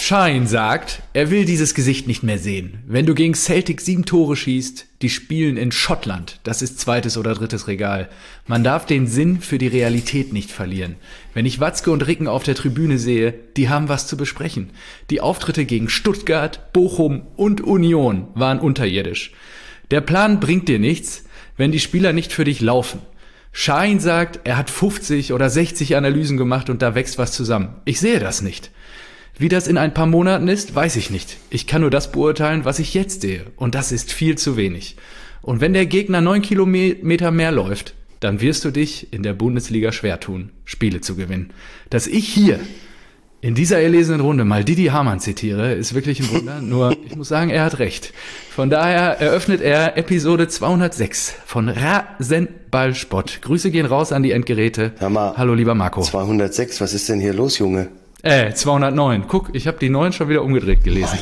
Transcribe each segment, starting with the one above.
Schein sagt, er will dieses Gesicht nicht mehr sehen. Wenn du gegen Celtic 7 Tore schießt, die spielen in Schottland. Das ist 2. oder 3. Regal. Man darf den Sinn für die Realität nicht verlieren. Wenn ich Watzke und Ricken auf der Tribüne sehe, die haben was zu besprechen. Die Auftritte gegen Stuttgart, Bochum und Union waren unterirdisch. Der Plan bringt dir nichts, wenn die Spieler nicht für dich laufen. Schein sagt, er hat 50 oder 60 Analysen gemacht und da wächst was zusammen. Ich sehe das nicht. Wie das in ein paar Monaten ist, weiß ich nicht. Ich kann nur das beurteilen, was ich jetzt sehe. Und das ist viel zu wenig. Und wenn der Gegner 9 Kilometer mehr läuft, dann wirst du dich in der Bundesliga schwer tun, Spiele zu gewinnen. Dass ich hier in dieser erlesenen Runde mal Didi Hamann zitiere, ist wirklich ein Wunder. Nur, ich muss sagen, er hat recht. Von daher eröffnet er Episode 206 von Rasenballspott. Grüße gehen raus an die Endgeräte. Hallo, lieber Marco. 206, was ist denn hier los, Junge? 209. Guck, ich habe die 9 schon wieder umgedreht gelesen.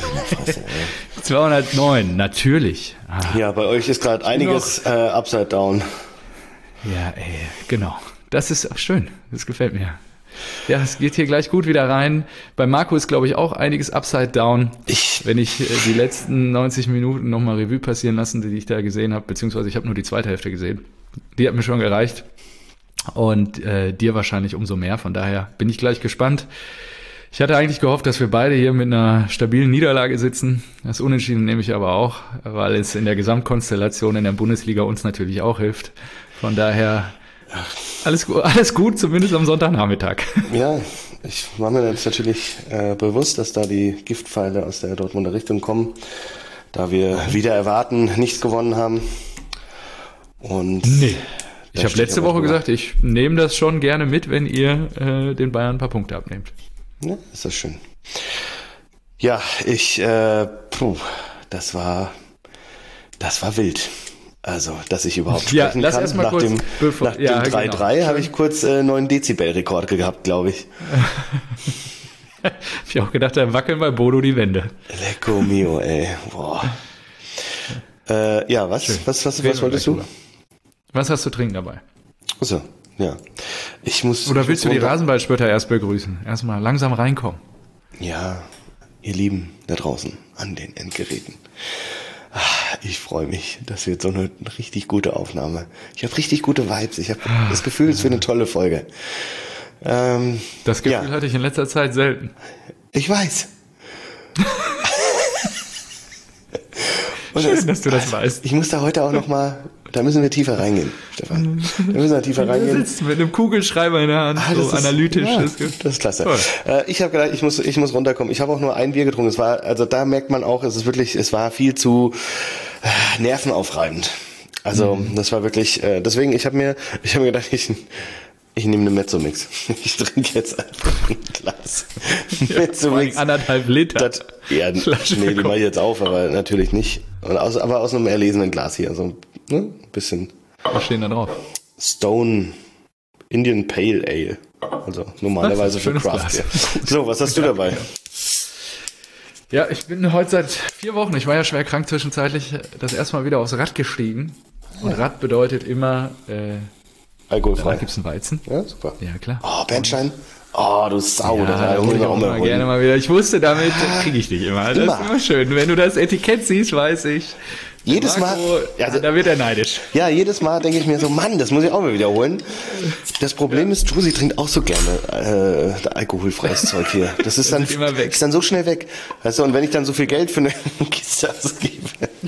209, natürlich. Ja, bei euch ist gerade einiges upside down. Ja, genau. Das ist schön. Das gefällt mir. Ja, es geht hier gleich gut wieder rein. Bei Marco ist, glaube ich, auch einiges upside down. Wenn ich die letzten 90 Minuten nochmal Revue passieren lassen, die ich da gesehen habe, beziehungsweise ich habe nur die zweite Hälfte gesehen. Die hat mir schon gereicht. Und dir wahrscheinlich umso mehr. Von daher bin ich gleich gespannt. Ich hatte eigentlich gehofft, dass wir beide hier mit einer stabilen Niederlage sitzen. Das Unentschieden nehme ich aber auch, weil es in der Gesamtkonstellation in der Bundesliga uns natürlich auch hilft. Von daher alles gut, zumindest am Sonntagnachmittag. Ja, ich war mir jetzt natürlich bewusst, dass da die Giftpfeile aus der Dortmunder Richtung kommen, da wir wieder erwarten nichts gewonnen haben. Und nee. Ich habe letzte Woche gesagt, ich nehme das schon gerne mit, wenn ihr den Bayern ein paar Punkte abnehmt. Ja, ist das schön. Ja, das war wild. Also, dass ich überhaup sprechen kann. Nach dem 3-3 habe ich kurz 9 Dezibel-Rekord gehabt, glaube ich. Hab ich auch gedacht, da wackeln bei Bodo die Wände. Lecco mio, ey. Boah. Ja, was wolltest du? Was hast du trinken dabei? Achso, ja. Oder willst du die Rasenballspötter erst begrüßen? Erstmal langsam reinkommen. Ja, ihr Lieben da draußen an den Endgeräten. Ich freue mich, das wird so eine richtig gute Aufnahme. Ich habe richtig gute Vibes. Ich habe das Gefühl, es wird eine tolle Folge. Das Gefühl hatte ich in letzter Zeit selten. Ich weiß. Schön, dass du das weißt. Ich muss da heute auch nochmal, da müssen wir tiefer reingehen, Stefan. Da müssen wir tiefer reingehen. Du sitzt mit einem Kugelschreiber in der Hand, so analytisch. Ja, das ist klasse. Ich habe gedacht, ich muss runterkommen. Ich habe auch nur ein Bier getrunken. Da merkt man auch, es war viel zu nervenaufreibend. Also, das war wirklich, deswegen, ich habe mir gedacht, ich nehme eine Mezzomix. Ich trinke jetzt einfach ein Glas Mezzomix. 1,5 Liter. Die mache ich jetzt auf, aber natürlich nicht. Aber aus einem erlesenen Glas hier. So ein bisschen. Was stehen da drauf? Stone Indian Pale Ale. Also normalerweise für Craft Beer. So, was hast du dabei? Ja, ich bin heute seit 4 Wochen, ich war ja schwer krank zwischenzeitlich, das erste Mal wieder aufs Rad gestiegen. Und Rad bedeutet immer alkoholfrei. Da gibt's einen Weizen. Ja, super. Ja, klar. Oh, Bernstein. Oh, du Sau. Ja, hol ich auch mal gerne mal wieder. Ich wusste, damit kriege ich dich immer. Das ist immer schön. Wenn du das Etikett siehst, weiß ich. Jedes Marco, Mal. Da wird er neidisch. Ja, jedes Mal denke ich mir so, Mann, das muss ich auch mal wiederholen. Das Problem ist, Trusi trinkt auch so gerne alkoholfreies Zeug hier. Das ist dann immer weg. Ist dann so schnell weg. Weißt du, und wenn ich dann so viel Geld für eine Kiste ausgebe,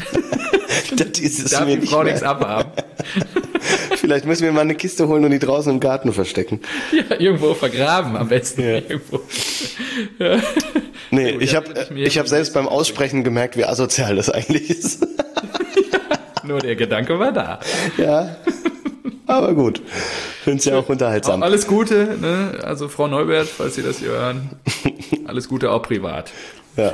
darf die Frau nichts abhaben. Vielleicht müssen wir mal eine Kiste holen und die draußen im Garten verstecken. Ja, irgendwo vergraben am besten. Ja. Irgendwo. Ja. Nee, ich hab selbst beim Aussprechen gemerkt, wie asozial das eigentlich ist. Ja, nur der Gedanke war da. Ja, aber gut. Find's ja auch unterhaltsam. Auch alles Gute, ne? Also Frau Neubert, falls Sie das hier hören, alles Gute auch privat. Ja.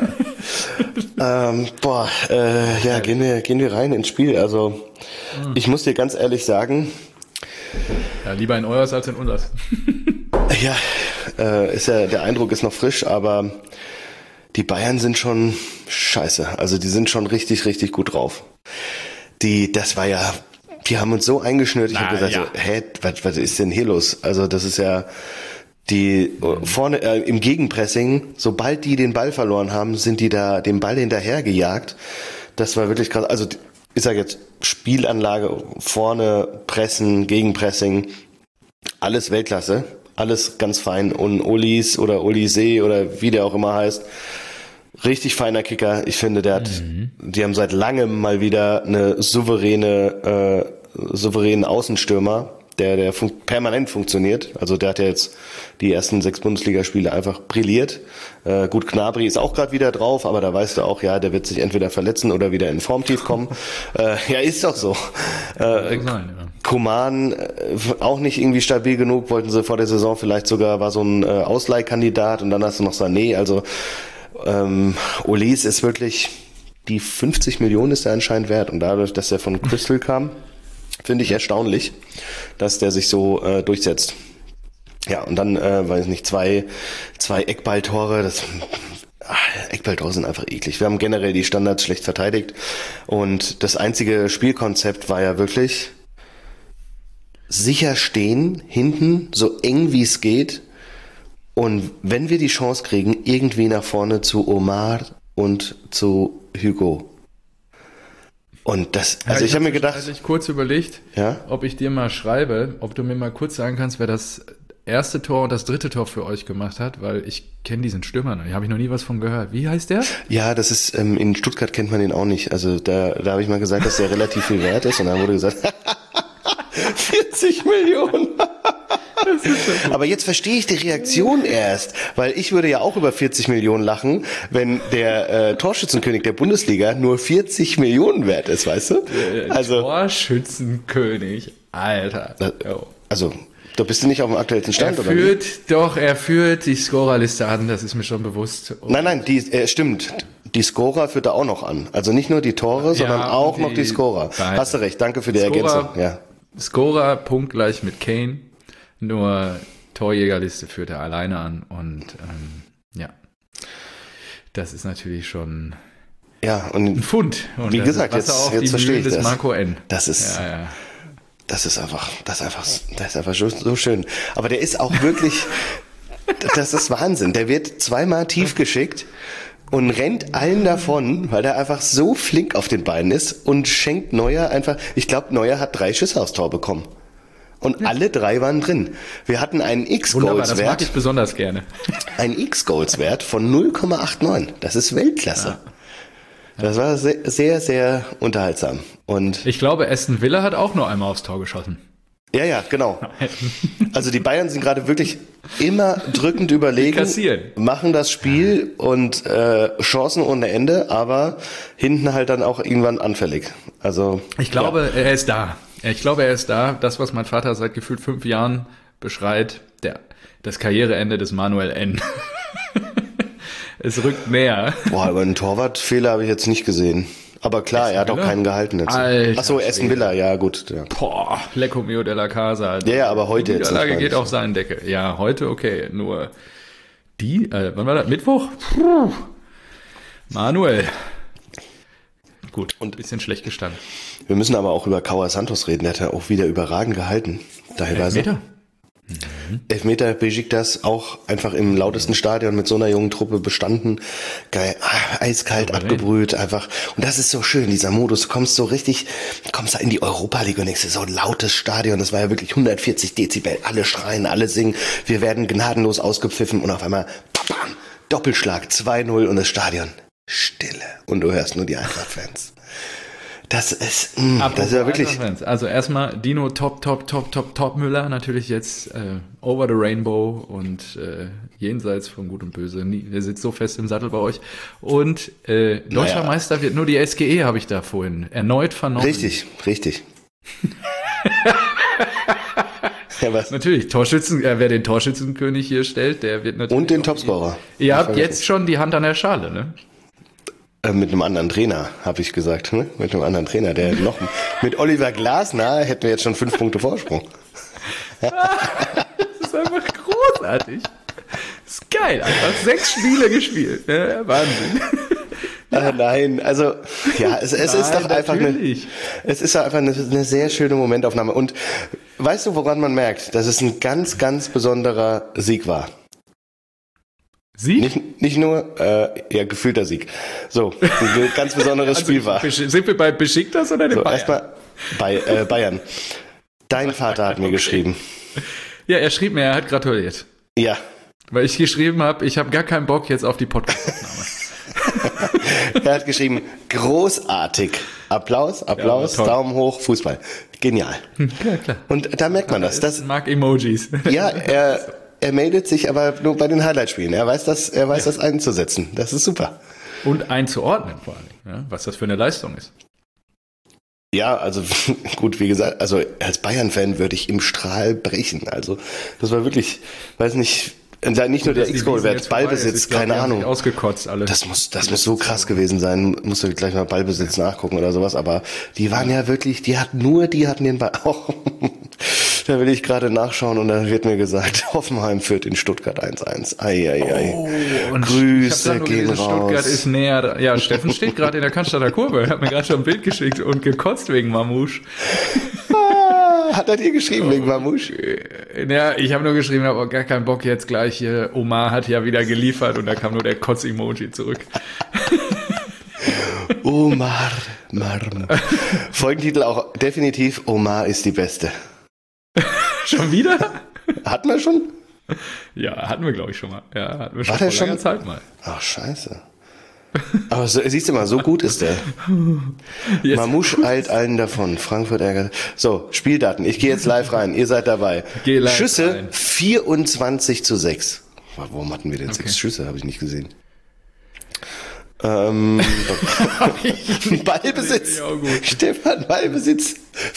Gehen wir rein ins Spiel. Also, ich muss dir ganz ehrlich sagen. Ja, lieber in Euers als in Unsers. Ja, der Eindruck ist noch frisch, aber die Bayern sind schon scheiße. Also, die sind schon richtig, richtig gut drauf. Die haben uns so eingeschnürt. Ich habe gesagt, was ist denn hier los? Also, das ist ja, Die vorne im Gegenpressing, sobald die den Ball verloren haben, sind die da dem Ball hinterher gejagt. Das war wirklich krass. Also ich sage jetzt Spielanlage, vorne Pressen, Gegenpressing, alles Weltklasse, alles ganz fein. Und Olis oder Olise oder wie der auch immer heißt, richtig feiner Kicker. Ich finde, die haben seit langem mal wieder eine souveränen Außenstürmer, der permanent funktioniert. Also der hat ja jetzt die ersten 6 Bundesligaspiele einfach brilliert. Gut, Gnabry ist auch gerade wieder drauf, aber da weißt du auch, ja, der wird sich entweder verletzen oder wieder in Formtief kommen. Ja, ist doch so. Coman auch nicht irgendwie stabil genug, wollten sie vor der Saison vielleicht sogar, war so ein Ausleihkandidat und dann hast du noch Sané, also Olis ist wirklich, die 50 Millionen ist er anscheinend wert und dadurch, dass er von Crystal kam, finde ich erstaunlich, dass der sich so durchsetzt. Ja, und dann, weiß nicht, zwei Eckballtore, Eckballtore sind einfach eklig. Wir haben generell die Standards schlecht verteidigt und das einzige Spielkonzept war ja wirklich sicher stehen, hinten, so eng wie es geht und wenn wir die Chance kriegen, irgendwie nach vorne zu Omar und zu Hugo. Und das, also ich habe mir gedacht, ich kurz überlegt, ja? Ob ich dir mal schreibe, ob du mir mal kurz sagen kannst, wer das erste Tor und das dritte Tor für euch gemacht hat, weil ich kenne diesen Stürmer noch, habe ich noch nie was von gehört. Wie heißt der? Ja, das ist, in Stuttgart kennt man den auch nicht. Also da habe ich mal gesagt, dass der relativ viel wert ist und dann wurde gesagt, 40 Millionen. Aber jetzt verstehe ich die Reaktion erst, weil ich würde ja auch über 40 Millionen lachen, wenn der Torschützenkönig der Bundesliga nur 40 Millionen wert ist, weißt du? Also Torschützenkönig, Alter. Also, da bist du nicht auf dem aktuellen Stand, oder? Er führt die Scorerliste an, das ist mir schon bewusst. Und nein, stimmt. Die Scorer führt er auch noch an. Also nicht nur die Tore, sondern auch noch die Scorer. Beide. Hast du recht, danke für die Ergänzung. Ja. Scorer punktgleich mit Kane. Nur Torjägerliste führt er alleine an und ja, das ist natürlich schon und ein Pfund. Und wie gesagt, jetzt verstehe ich das. Marco N. Das ist einfach so schön. Aber der ist auch wirklich, das ist Wahnsinn. Der wird zweimal tief geschickt und rennt allen davon, weil der einfach so flink auf den Beinen ist und schenkt Neuer einfach, ich glaube, Neuer hat 3 Schüsse aufs Tor bekommen. Und alle 3 waren drin. Wir hatten einen X-Goals-Wert. Das mag ich besonders gerne. Ein X-Goals-Wert von 0,89. Das ist Weltklasse. Ja. Das war sehr, sehr, sehr unterhaltsam. Und ich glaube, Aston Villa hat auch nur einmal aufs Tor geschossen. Ja, genau. Also die Bayern sind gerade wirklich immer drückend überlegen, machen das Spiel und Chancen ohne Ende, aber hinten halt dann auch irgendwann anfällig. Also ich glaube, er ist da. Das, was mein Vater seit gefühlt 5 Jahren beschreit, das Karriereende des Manuel N. Es rückt näher. Boah, aber einen Torwartfehler habe ich jetzt nicht gesehen. Aber klar, Aston er hat Villa? Auch keinen gehalten jetzt. Achso, Aston Villa, ja gut. Ja. Boah, Lecco mio della Casa. Ja, aber heute die jetzt. Die Niederlage geht auf seinen Deckel. Ja, heute okay, nur wann war das? Mittwoch? Puh. Manuel. Gut, und ein bisschen schlecht gestanden. Wir müssen aber auch über Kawa Santos reden. Der hat ja auch wieder überragend gehalten. Teilweise. Elfmeter? Elfmeter, Besiktas auch einfach im lautesten Stadion mit so einer jungen Truppe bestanden. Geil, eiskalt abgebrüht, einfach. Und das ist so schön, dieser Modus. Du kommst da in die Europa League und denkst dir, so ein lautes Stadion. Das war ja wirklich 140 Dezibel. Alle schreien, alle singen. Wir werden gnadenlos ausgepfiffen und auf einmal, bam, Doppelschlag, 2-0 und das Stadion Stille. Und du hörst nur die Eintracht-Fans. Das ist ja wirklich. Also erstmal Dino Top Müller natürlich jetzt over the rainbow und jenseits von Gut und Böse. Der sitzt so fest im Sattel bei euch. Und deutscher Meister wird nur die SGE, habe ich da vorhin erneut vernommen. Richtig. Ja, was? Natürlich, wer den Torschützenkönig hier stellt, der wird natürlich. Und den Topscorer. Ihr habt jetzt schon die Hand an der Schale, ne? Mit einem anderen Trainer, habe ich gesagt. Ne? Mit einem anderen Trainer, der noch mit Oliver Glasner hätten wir jetzt schon 5 Punkte Vorsprung. Das ist einfach großartig. Das ist geil. Einfach 6 Spiele gespielt. Ja, Wahnsinn. Nein, also es ist doch einfach eine sehr schöne Momentaufnahme. Und weißt du, woran man merkt, dass es ein ganz, ganz besonderer Sieg war? Sieg? Nicht nur, gefühlter Sieg. So, ein ganz besonderes Spiel war. Sind wir bei Besiktas oder dem So, Bayern? erstmal bei Bayern. Dein Vater hat mir geschrieben. Ja, er schrieb mir, er hat gratuliert. Ja. Weil ich geschrieben habe, ich habe gar keinen Bock jetzt auf die Podcast-Aufnahme. Er hat geschrieben, großartig. Applaus, Ja, Daumen hoch, Fußball. Genial. Ja, klar. Und da merkt man das. Ich mag Emojis. Ja, er meldet sich aber nur bei den Highlight-Spielen. Er weiß das einzusetzen. Das ist super. Und einzuordnen vor allem, ja, was das für eine Leistung ist. Ja, also gut, wie gesagt, also als Bayern-Fan würde ich im Strahl brechen. Also das war wirklich, weiß nicht nur der X-Goal-Wert, Ballbesitz, keine Ahnung. Ausgekotzt alles. Das muss so krass gewesen sein. Musst du gleich mal Ballbesitz nachgucken oder sowas. Aber die waren ja wirklich, die hatten den Ball. Oh, da will ich gerade nachschauen und dann wird mir gesagt, Hoffenheim führt in Stuttgart 1-1. Ei. Oh, und Grüße gehen raus. Stuttgart ist näher dran. Ja, Steffen steht gerade in der Cannstatter Kurve. Er hat mir gerade schon ein Bild geschickt und gekotzt wegen Mamouche. Hat er dir geschrieben wegen Mamouche? Ja, ich habe nur geschrieben, ich habe gar keinen Bock jetzt gleich hier. Omar hat ja wieder geliefert und da kam nur der Kotz-Emoji zurück. Omar. Folgentitel auch definitiv, Omar ist die Beste. Schon wieder? Hatten wir schon? Ja, hatten wir glaube ich schon mal. Ja, hatten wir War schon der vor langer schon? Zeit mal. Ach, scheiße. Aber so, siehst du mal, so gut ist der. Jetzt- Mamouche eilt allen davon. Frankfurt ärgert. So, Spieldaten. Ich gehe jetzt live rein. Ihr seid dabei. Geh live Schüsse rein. 24-6. Warum hatten wir denn 6 Schüsse? Habe ich nicht gesehen. Ballbesitz. Ja, gut. Stefan, Ballbesitz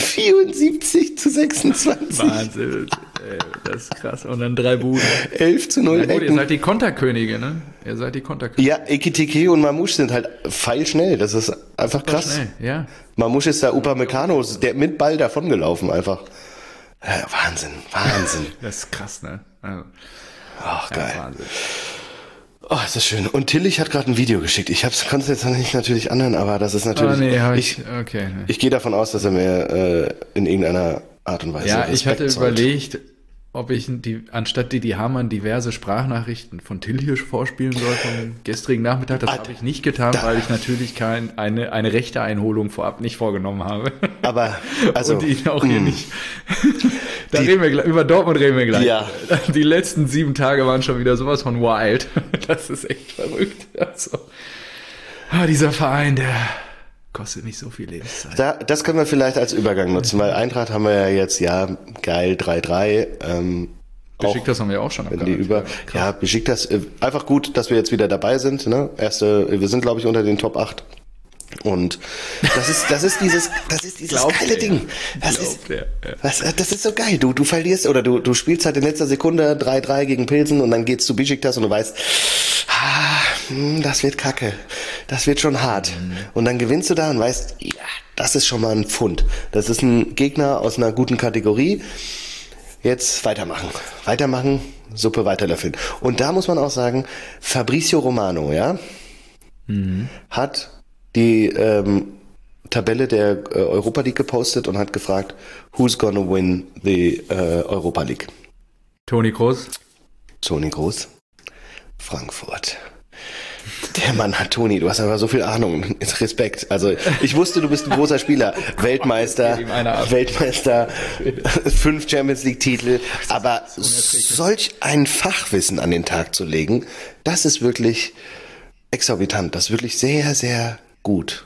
74-26. Wahnsinn. Ey, das ist krass. Und dann 3 Buden. 11-0 Na gut, ihr Ecken. seid die Konterkönige, ne? Ihr seid die Konterkönige. Ja, Ekitike und Mamouche sind halt feilschnell. Das ist einfach krass. Schnell, ja. Mamouche ist der Upamecano, der mit Ball davongelaufen einfach. Ja, Wahnsinn. Das ist krass, ne? Also, Ach, geil. ja, Wahnsinn. Oh, ist das schön. Und Tillich hat gerade ein Video geschickt. Ich konnte es jetzt noch nicht natürlich anhören, aber das ist natürlich... Okay. Ne. Ich gehe davon aus, dass er mir in irgendeiner Art und Weise Ja, ich hatte Respekt zollt. überlegt, ob ich anstatt Didi Hamann diverse Sprachnachrichten von Tillich vorspielen soll vom gestrigen Nachmittag. Das habe ich nicht getan, weil ich natürlich eine rechte Einholung vorab nicht vorgenommen habe. Aber, also... Und ihn auch hier nicht. Über Dortmund reden wir gleich. Ja. Die letzten 7 Tage waren schon wieder sowas von wild. Das ist echt verrückt. Also, dieser Verein, der kostet nicht so viel Lebenszeit. Das können wir vielleicht als Übergang nutzen, weil Eintracht haben wir ja jetzt, ja, geil, 3-3. Besiktas haben wir auch schon Wenn die Besiktas, einfach gut, dass wir jetzt wieder dabei sind, ne? Wir sind, glaube ich, unter den Top 8. Und das ist dieses geile Ding. Das ist so geil. Du verlierst oder du spielst halt in letzter Sekunde 3-3 gegen Pilsen und dann geht's zu Besiktas und du weißt, das wird kacke. Das wird schon hart. Und dann gewinnst du da und weißt, ja, das ist schon mal ein Pfund. Das ist ein Gegner aus einer guten Kategorie. Jetzt weitermachen, Suppe weiterlöffeln. Und da muss man auch sagen, Fabrizio Romano, ja, hat die Tabelle der Europa League gepostet und hat gefragt, who's gonna win the Europa League? Toni Kroos. Toni Kroos, Frankfurt. Der Mann hat Toni, du hast aber so viel Ahnung. Respekt. Also ich wusste, du bist ein großer Spieler. Weltmeister, 5 Champions League Titel. Aber solch ein Fachwissen an den Tag zu legen, das ist wirklich exorbitant. Das ist wirklich sehr, sehr gut.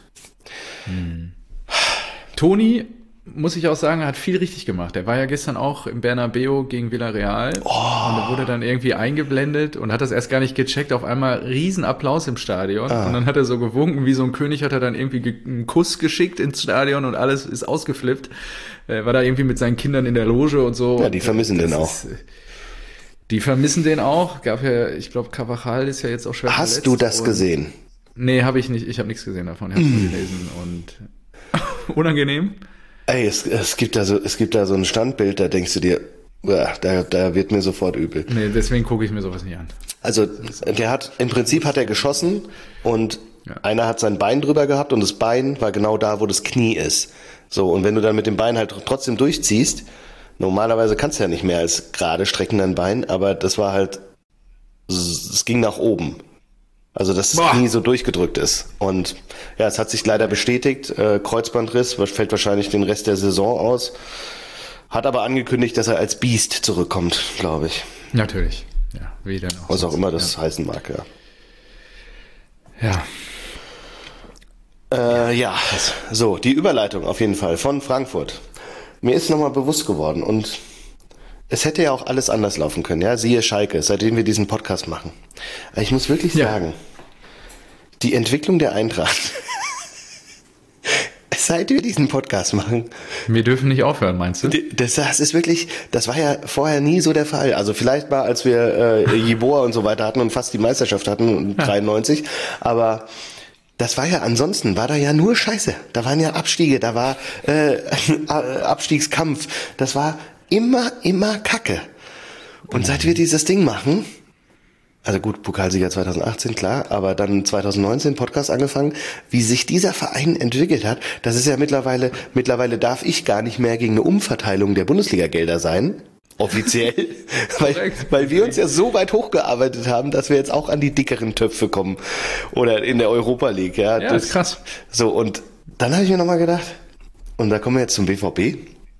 Toni, muss ich auch sagen, hat viel richtig gemacht. Er war ja gestern auch im Bernabeu gegen Villarreal und er wurde dann irgendwie eingeblendet und hat das erst gar nicht gecheckt. Auf einmal Riesenapplaus im Stadion und dann hat er so gewunken, wie so ein König, hat er dann irgendwie einen Kuss geschickt ins Stadion und alles ist ausgeflippt. War da irgendwie mit seinen Kindern in der Loge und so. Ja, die vermissen den auch. Die vermissen den auch. Gab ja, ich glaube, Carvajal ist ja jetzt auch schwer verletzt. Hast du das gesehen? Nee, habe ich nicht. Ich habe nichts gesehen davon. Ich habe es gelesen und unangenehm. Ey, es gibt da so ein Standbild, da denkst du dir, ja, da wird mir sofort übel. Nee, deswegen gucke ich mir sowas nicht an. Also, im Prinzip hat er geschossen und einer hat sein Bein drüber gehabt und das Bein war genau da, wo das Knie ist. So, und wenn du dann mit dem Bein halt trotzdem durchziehst, Normalerweise kannst du ja nicht mehr als gerade strecken dein Bein, aber das war halt, es ging nach oben. Also dass das Knie so durchgedrückt ist. Und ja, es hat sich leider bestätigt. Kreuzbandriss, fällt wahrscheinlich den Rest der Saison aus. Hat aber angekündigt, dass er als Biest zurückkommt, glaube ich. Natürlich. Ja, wie denn auch. Was auch immer das heißen mag, ja. Ja. So, die Überleitung auf jeden Fall von Frankfurt. Mir ist nochmal bewusst geworden und es hätte ja auch alles anders laufen können, ja, siehe Schalke, seitdem wir diesen Podcast machen. Aber ich muss wirklich sagen, die Entwicklung der Eintracht, seit wir diesen Podcast machen. Wir dürfen nicht aufhören, meinst du? Das ist wirklich, das war ja vorher nie so der Fall. Also vielleicht mal, als wir Jeboa und so weiter hatten und fast die Meisterschaft hatten, 93, aber das war ja, ansonsten war da ja nur Scheiße. Da waren ja Abstiege, da war Abstiegskampf. Das war immer Kacke. Und seit wir dieses Ding machen, also gut, Pokalsieger 2018, klar, aber dann 2019 Podcast angefangen, wie sich dieser Verein entwickelt hat, das ist ja mittlerweile darf ich gar nicht mehr gegen eine Umverteilung der Bundesliga-Gelder sein. Offiziell, weil wir uns ja so weit hochgearbeitet haben, dass wir jetzt auch an die dickeren Töpfe kommen. Oder in der Europa League, ja. Ja, das ist krass. So, und dann habe ich mir nochmal gedacht, und da kommen wir jetzt zum BVB.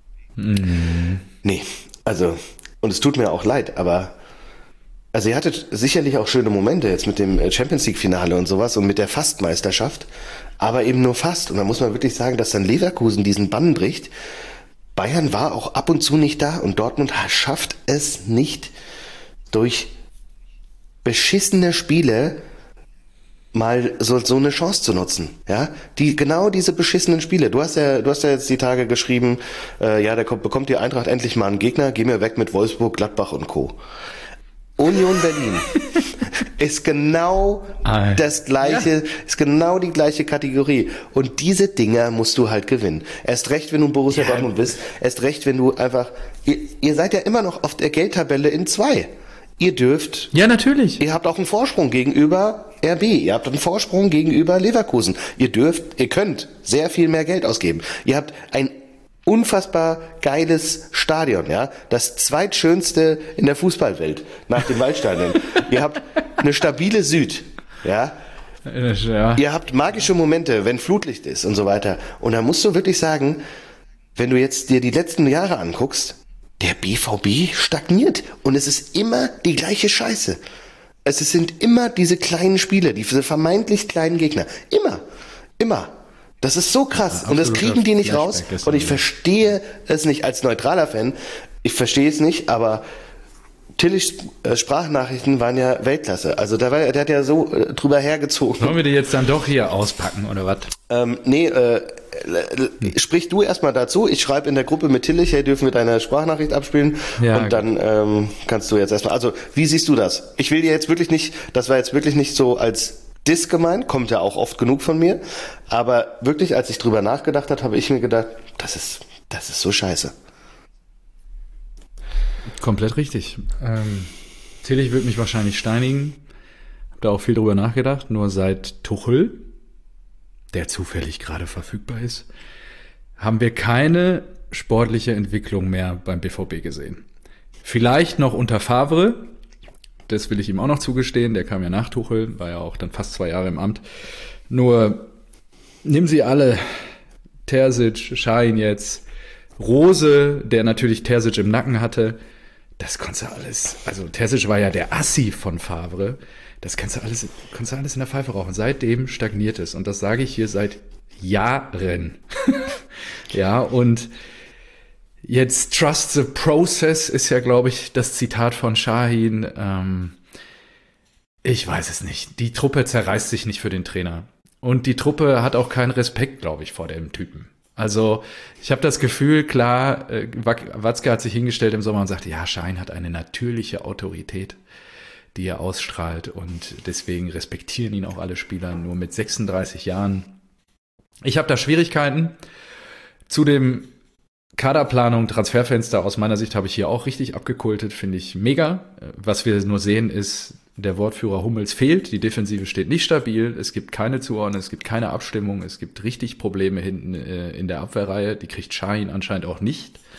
Nee, also, und es tut mir auch leid, aber, also ihr hattet sicherlich auch schöne Momente jetzt mit dem Champions League Finale und sowas und mit der Fastmeisterschaft, aber eben nur fast. Und da muss man wirklich sagen, dass dann Leverkusen diesen Bann bricht. Bayern war auch ab und zu nicht da und Dortmund schafft es nicht, durch beschissene Spiele mal so eine Chance zu nutzen. Ja, genau diese beschissenen Spiele. Du hast ja jetzt die Tage geschrieben, bekommt die Eintracht endlich mal einen Gegner, geh mir weg mit Wolfsburg, Gladbach und Co. Union Berlin ist genau das gleiche, ist genau die gleiche Kategorie. Und diese Dinger musst du halt gewinnen. Erst recht, wenn du Borussia Dortmund bist. Erst recht, wenn du einfach, ihr seid ja immer noch auf der Geldtabelle in 2. Ihr dürft. Ja, natürlich. Ihr habt auch einen Vorsprung gegenüber RB. Ihr habt einen Vorsprung gegenüber Leverkusen. Ihr könnt sehr viel mehr Geld ausgeben. Ihr habt ein unfassbar geiles Stadion, ja. Das zweitschönste in der Fußballwelt nach dem Waldstadion. Ihr habt eine stabile Süd, ja. Ihr habt magische Momente, wenn Flutlicht ist und so weiter. Und da musst du wirklich sagen, wenn du jetzt dir die letzten Jahre anguckst, der BVB stagniert und es ist immer die gleiche Scheiße. Es sind immer diese kleinen Spiele, diese vermeintlich kleinen Gegner. Immer. Das ist so krass und das kriegen die nicht raus und ich verstehe es nicht als neutraler Fan. Ich verstehe es nicht, aber Tillichs Sprachnachrichten waren ja Weltklasse. Also der hat ja so drüber hergezogen. Sollen wir die jetzt dann doch hier auspacken oder was? Sprich du erstmal dazu. Ich schreibe in der Gruppe mit Tillich, hey, dürfen wir deine Sprachnachricht abspielen? Ja, und dann kannst du jetzt erstmal. Also wie siehst du das? Ich will dir jetzt wirklich nicht, das war jetzt wirklich nicht so als Diss gemeint, kommt ja auch oft genug von mir, aber wirklich, als ich drüber nachgedacht habe, habe ich mir gedacht, das ist so scheiße. Komplett richtig. Tillich wird mich wahrscheinlich steinigen. Hab da auch viel drüber nachgedacht. Nur seit Tuchel, der zufällig gerade verfügbar ist, haben wir keine sportliche Entwicklung mehr beim BVB gesehen. Vielleicht noch unter Favre. Das will ich ihm auch noch zugestehen. Der kam ja nach Tuchel, war ja auch dann fast 2 Jahre im Amt. Nur, nimm sie alle. Terzic, Şahin jetzt, Rose, der natürlich Terzic im Nacken hatte. Das konntest du alles. Also Terzic war ja der Assi von Favre. Das konntest du alles in der Pfeife rauchen. Seitdem stagniert es. Und das sage ich hier seit Jahren. Ja, und jetzt Trust the Process ist ja, glaube ich, das Zitat von Şahin. Ich weiß es nicht. Die Truppe zerreißt sich nicht für den Trainer. Und die Truppe hat auch keinen Respekt, glaube ich, vor dem Typen. Also ich habe das Gefühl, klar, Watzke hat sich hingestellt im Sommer und sagte, ja, Şahin hat eine natürliche Autorität, die er ausstrahlt. Und deswegen respektieren ihn auch alle Spieler. Nur mit 36 Jahren. Ich habe da Schwierigkeiten. Zu dem Kaderplanung, Transferfenster, aus meiner Sicht habe ich hier auch richtig abgekultet, finde ich mega. Was wir nur sehen ist, der Wortführer Hummels fehlt, die Defensive steht nicht stabil, es gibt keine Zuordnung, es gibt keine Abstimmung, es gibt richtig Probleme hinten in der Abwehrreihe, die kriegt Şahin anscheinend auch nicht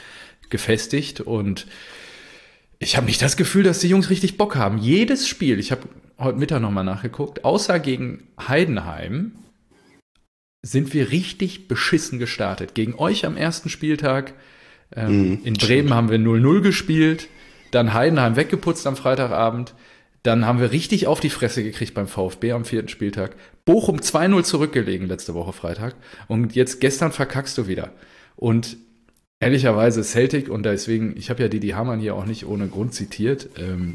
gefestigt und ich habe nicht das Gefühl, dass die Jungs richtig Bock haben. Jedes Spiel, ich habe heute Mittag nochmal nachgeguckt, außer gegen Heidenheim sind wir richtig beschissen gestartet. Gegen euch am ersten Spieltag, in Bremen haben wir 0-0 gespielt, dann Heidenheim weggeputzt am Freitagabend, dann haben wir richtig auf die Fresse gekriegt beim VfB am 4. Spieltag, Bochum 2-0 zurückgelegen letzte Woche Freitag und jetzt gestern verkackst du wieder. Und ehrlicherweise Celtic, und deswegen, ich habe ja Didi Hamann hier auch nicht ohne Grund zitiert,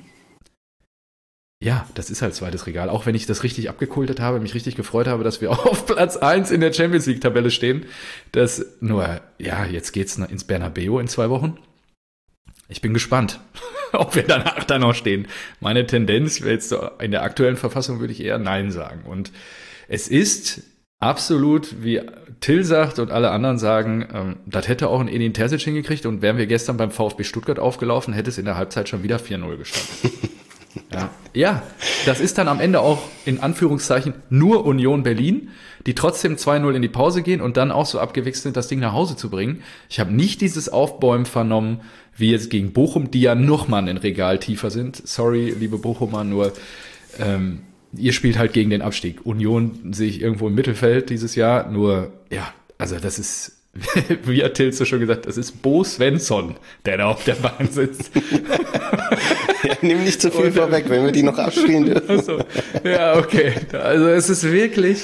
ja, das ist halt zweites Regal. Auch wenn ich das richtig abgekultet habe, mich richtig gefreut habe, dass wir auf Platz 1 in der Champions-League-Tabelle stehen. Das nur, ja, jetzt geht's ins Bernabeu in 2 Wochen. Ich bin gespannt, ob wir danach da noch stehen. Meine Tendenz, jetzt in der aktuellen Verfassung würde ich eher Nein sagen. Und es ist absolut, wie Till sagt und alle anderen sagen, das hätte auch ein Edin Terzic hingekriegt und wären wir gestern beim VfB Stuttgart aufgelaufen, hätte es in der Halbzeit schon wieder 4-0 gestanden. Ja, das ist dann am Ende auch in Anführungszeichen nur Union Berlin, die trotzdem 2-0 in die Pause gehen und dann auch so abgewichst sind, das Ding nach Hause zu bringen. Ich habe nicht dieses Aufbäumen vernommen, wie jetzt gegen Bochum, die ja noch mal ein Regal tiefer sind. Sorry, liebe Bochumer, nur ihr spielt halt gegen den Abstieg. Union sehe ich irgendwo im Mittelfeld dieses Jahr, nur, ja, also das ist, wie hat Till so schon gesagt, das ist Bo Svensson, der da auf der Bahn sitzt. Ja, nimm nicht zu viel vorweg, wenn wir die noch abspielen dürfen. Also, ja, okay. Also es ist wirklich,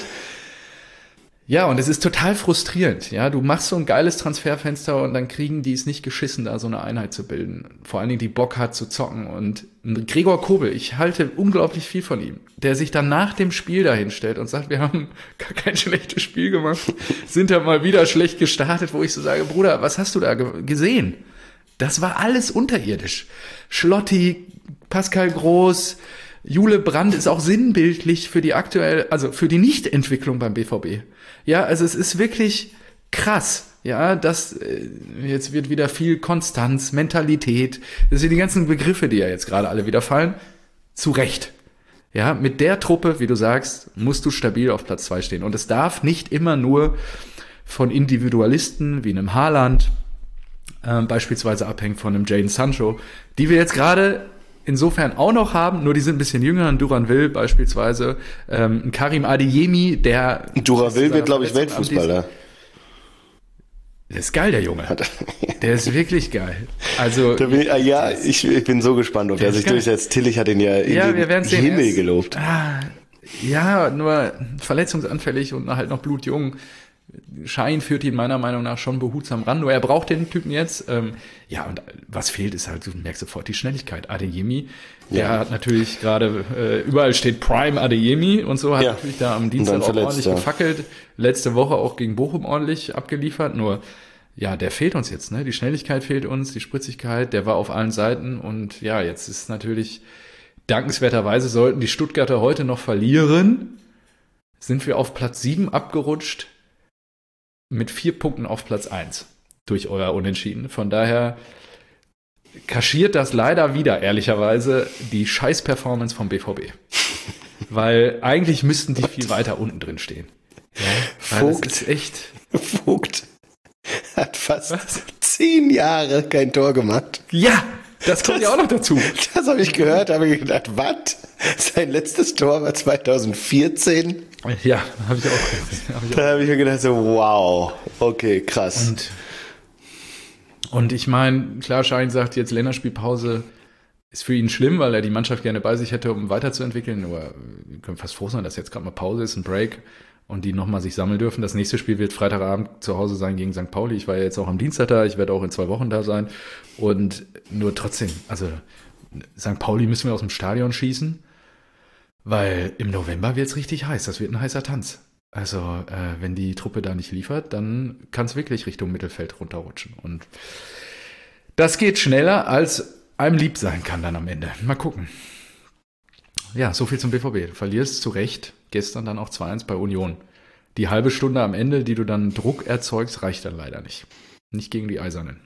ja, und es ist total frustrierend. Ja, du machst so ein geiles Transferfenster und dann kriegen die es nicht geschissen, da so eine Einheit zu bilden. Vor allen Dingen, die Bock hat zu zocken. Und Gregor Kobel, ich halte unglaublich viel von ihm, der sich dann nach dem Spiel dahin stellt und sagt, wir haben gar kein schlechtes Spiel gemacht, sind da mal wieder schlecht gestartet, wo ich so sage, Bruder, was hast du da gesehen? Das war alles unterirdisch. Schlotti, Pascal Groß, Jule Brandt ist auch sinnbildlich für die für die Nichtentwicklung beim BVB. Ja, also es ist wirklich krass. Ja, jetzt wird wieder viel Konstanz, Mentalität. Das sind die ganzen Begriffe, die ja jetzt gerade alle wieder fallen. Zu Recht. Ja, mit der Truppe, wie du sagst, musst du stabil auf Platz 2 stehen. Und es darf nicht immer nur von Individualisten wie einem Haaland, beispielsweise abhängt von einem Jadon Sancho, die wir jetzt gerade insofern auch noch haben, nur die sind ein bisschen jünger, ein Duranville beispielsweise, ein Karim Adeyemi, der... Duranville wird, glaube ich, Weltfußballer. Der ist geil, der Junge. Der ist wirklich geil. Also ich bin so gespannt, ob der sich durchsetzt. Tillich hat ihn ja in den Himmel gelobt. Ja, nur verletzungsanfällig und halt noch blutjung. Schein führt ihn meiner Meinung nach schon behutsam ran, nur er braucht den Typen jetzt. Ja, und was fehlt, ist halt, du merkst sofort die Schnelligkeit. Adeyemi, der hat natürlich gerade, überall steht Prime Adeyemi und so, hat natürlich da am Dienstag auch ordentlich gefackelt. Letzte Woche auch gegen Bochum ordentlich abgeliefert, nur ja, der fehlt uns jetzt, ne? Die Schnelligkeit fehlt uns, die Spritzigkeit, der war auf allen Seiten und ja, jetzt ist natürlich, dankenswerterweise sollten die Stuttgarter heute noch verlieren, sind wir auf Platz 7 abgerutscht, mit 4 Punkten auf Platz 1 durch euer Unentschieden. Von daher kaschiert das leider wieder, ehrlicherweise, die Scheiß-Performance vom BVB. Weil eigentlich müssten die viel weiter unten drin stehen. Ja, Vogt, das ist echt... Vogt hat fast 10 Jahre kein Tor gemacht. Ja, das kommt ja auch noch dazu. Das habe ich gehört, habe ich gedacht, was? Sein letztes Tor war 2014. Ja, habe ich auch. Da habe ich mir gedacht, so wow, okay, krass. Und ich meine, klar, Schein sagt jetzt, Länderspielpause ist für ihn schlimm, weil er die Mannschaft gerne bei sich hätte, um weiterzuentwickeln. Nur wir können fast froh sein, dass jetzt gerade mal Pause ist, ein Break und die nochmal sich sammeln dürfen. Das nächste Spiel wird Freitagabend zu Hause sein gegen St. Pauli. Ich war ja jetzt auch am Dienstag da, ich werde auch in 2 Wochen da sein. Und nur trotzdem, also St. Pauli müssen wir aus dem Stadion schießen, weil im November wird es richtig heiß. Das wird ein heißer Tanz. Also wenn die Truppe da nicht liefert, dann kann es wirklich Richtung Mittelfeld runterrutschen. Und das geht schneller, als einem lieb sein kann dann am Ende. Mal gucken. Ja, so viel zum BVB. Du verlierst zu Recht gestern dann auch 2-1 bei Union. Die halbe Stunde am Ende, die du dann Druck erzeugst, reicht dann leider nicht. Nicht gegen die Eisernen.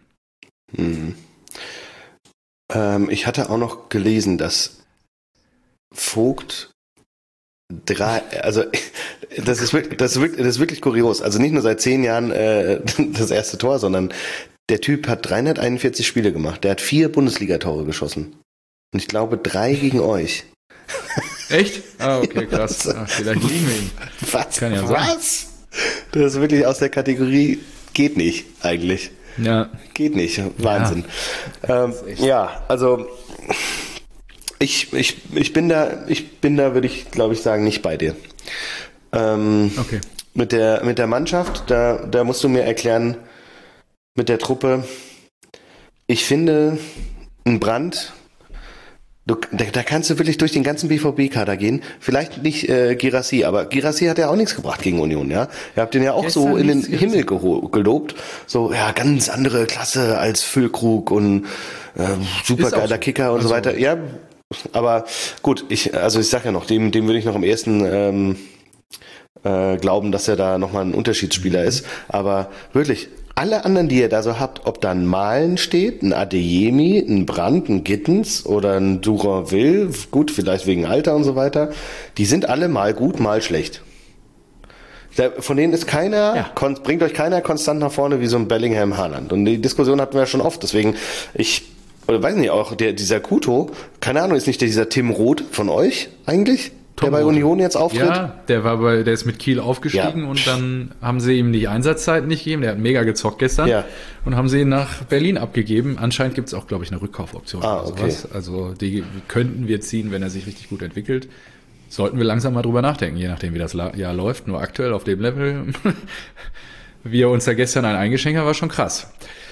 Ich hatte auch noch gelesen, dass Vogt also das ist wirklich kurios. Also nicht nur seit 10 Jahren das erste Tor, sondern Der Typ hat 341 Spiele gemacht. Der hat 4 Bundesligatore geschossen. Und ich glaube 3 gegen euch. Echt? Ah, okay, krass. Ach, vielleicht liegen wir ihn. Was? Kann ja Was? Das ist wirklich aus der Kategorie, geht nicht eigentlich. Ja. Geht nicht. Wahnsinn. Ja, also ich bin da, würde ich glaube ich sagen, nicht bei dir. Okay. Mit der Mannschaft, da musst du mir erklären, mit der Truppe, ich finde, ein Brandt, da kannst du wirklich durch den ganzen BVB-Kader gehen. Vielleicht nicht Guirassy, aber Guirassy hat ja auch nichts gebracht gegen Union, ja. Ihr habt den ja auch so in den Himmel gelobt. So, ja, ganz andere Klasse als Füllkrug und supergeiler Kicker und so weiter. Ja, aber gut, ich sag ja noch, dem würde ich noch am ehesten glauben, dass er da nochmal ein Unterschiedsspieler ist. Aber wirklich, alle anderen, die ihr da so habt, ob da ein Malen steht, ein Adeyemi, ein Brandt, ein Gittens oder ein Duranville, gut, vielleicht wegen Alter und so weiter, die sind alle mal gut, mal schlecht. Von denen ist keiner, bringt euch keiner konstant nach vorne wie so ein Bellingham Haaland. Und die Diskussion hatten wir ja schon oft, deswegen, weiß nicht, auch dieser Kuto, keine Ahnung, ist nicht dieser Tim Roth von euch eigentlich? Der bei Union jetzt auftritt? Ja, der ist mit Kiel aufgestiegen und dann haben sie ihm die Einsatzzeiten nicht gegeben. Der hat mega gezockt gestern und haben sie ihn nach Berlin abgegeben. Anscheinend gibt es auch, glaube ich, eine Rückkaufoption oder sowas. Also die könnten wir ziehen, wenn er sich richtig gut entwickelt. Sollten wir langsam mal drüber nachdenken, je nachdem, wie das Jahr läuft. Nur aktuell auf dem Level, wie er uns da gestern einen eingeschenkt hat, war schon krass.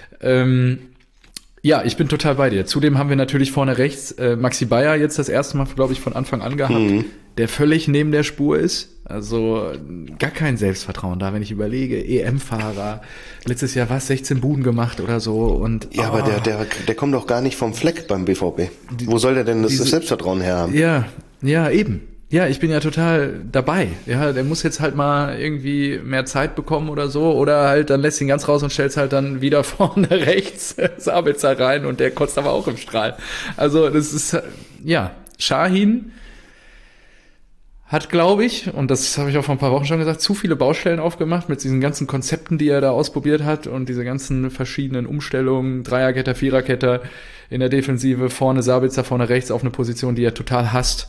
Ja, ich bin total bei dir. Zudem haben wir natürlich vorne rechts Maxi Bayer jetzt das erste Mal, glaube ich, von Anfang an gehabt, der völlig neben der Spur ist. Also gar kein Selbstvertrauen da, wenn ich überlege. EM-Fahrer, letztes Jahr was, 16 Buden gemacht oder so. Und aber der kommt doch gar nicht vom Fleck beim BVB. Wo soll der denn das Selbstvertrauen her haben? Ja, eben. Ja, ich bin ja total dabei. Ja, der muss jetzt halt mal irgendwie mehr Zeit bekommen oder so. Oder halt, dann lässt ihn ganz raus und stellst halt dann wieder vorne rechts Sabitzer rein und der kotzt aber auch im Strahl. Also das ist, Şahin hat, glaube ich, und das habe ich auch vor ein paar Wochen schon gesagt, zu viele Baustellen aufgemacht mit diesen ganzen Konzepten, die er da ausprobiert hat und diese ganzen verschiedenen Umstellungen, Dreierkette, Viererkette in der Defensive, vorne Sabitzer, vorne rechts auf eine Position, die er total hasst.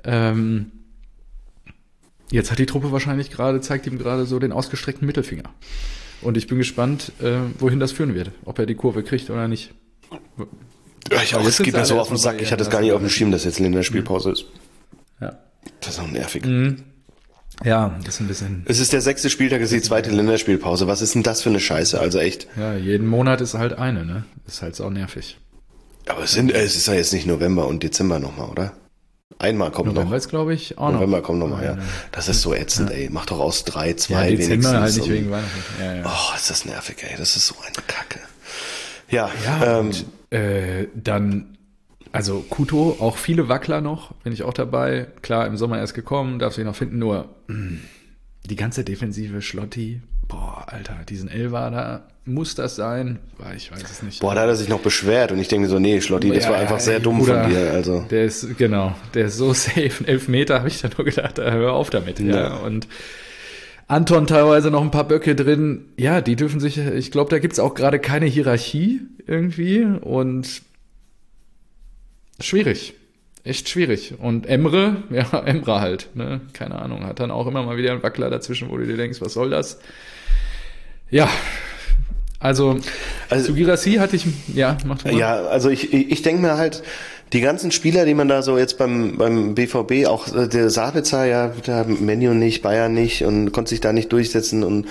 Jetzt hat die Truppe wahrscheinlich zeigt ihm gerade so den ausgestreckten Mittelfinger. Und ich bin gespannt, wohin das führen wird, ob er die Kurve kriegt oder nicht. Es geht mir so auf den Sack, ich hatte es gar nicht auf dem Schirm, dass jetzt Länderspielpause ist. Ja. Das ist auch nervig. Ja, das ist ein bisschen... Es ist der 6. Spieltag, es ist die 2. Länderspielpause. Was ist denn das für eine Scheiße? Also echt. Ja, jeden Monat ist halt eine, ne? Ist halt auch nervig. Aber es ist ja jetzt nicht November und Dezember nochmal, oder? Einmal kommt November noch. November ist, glaube ich, auch noch. November kommt nochmal, ja. Das ist so ätzend, ey. Mach doch aus 3, 2 ja, Dezember wenigstens. Halt nicht wegen Weihnachten. Ja. Oh, ist das nervig, ey. Das ist so eine Kacke. Ja, und, dann... Also Kuto, auch viele Wackler noch, bin ich auch dabei. Klar, im Sommer erst gekommen, darf sich noch finden, nur die ganze Defensive, Schlotti, boah, Alter, diesen Elfer da, muss das sein? Ich weiß es nicht. Boah, da hat er sich noch beschwert und ich denke so, nee, Schlotti, das war einfach sehr dumm von dir. Also. Der ist so safe, 11 Meter, habe ich da nur gedacht, hör auf damit. Ja. Und Anton teilweise noch ein paar Böcke drin, ja, die dürfen sich, ich glaube, da gibt's auch gerade keine Hierarchie irgendwie und schwierig. Echt schwierig. Und Emre halt, ne? Keine Ahnung, hat dann auch immer mal wieder einen Wackler dazwischen, wo du dir denkst, was soll das? Ja, also zu Guirassy hatte ich, mach mal. Ja, also ich denke mir halt, die ganzen Spieler, die man da so jetzt beim BVB, auch der Sabitzer, der Menu nicht, Bayern nicht und konnte sich da nicht durchsetzen und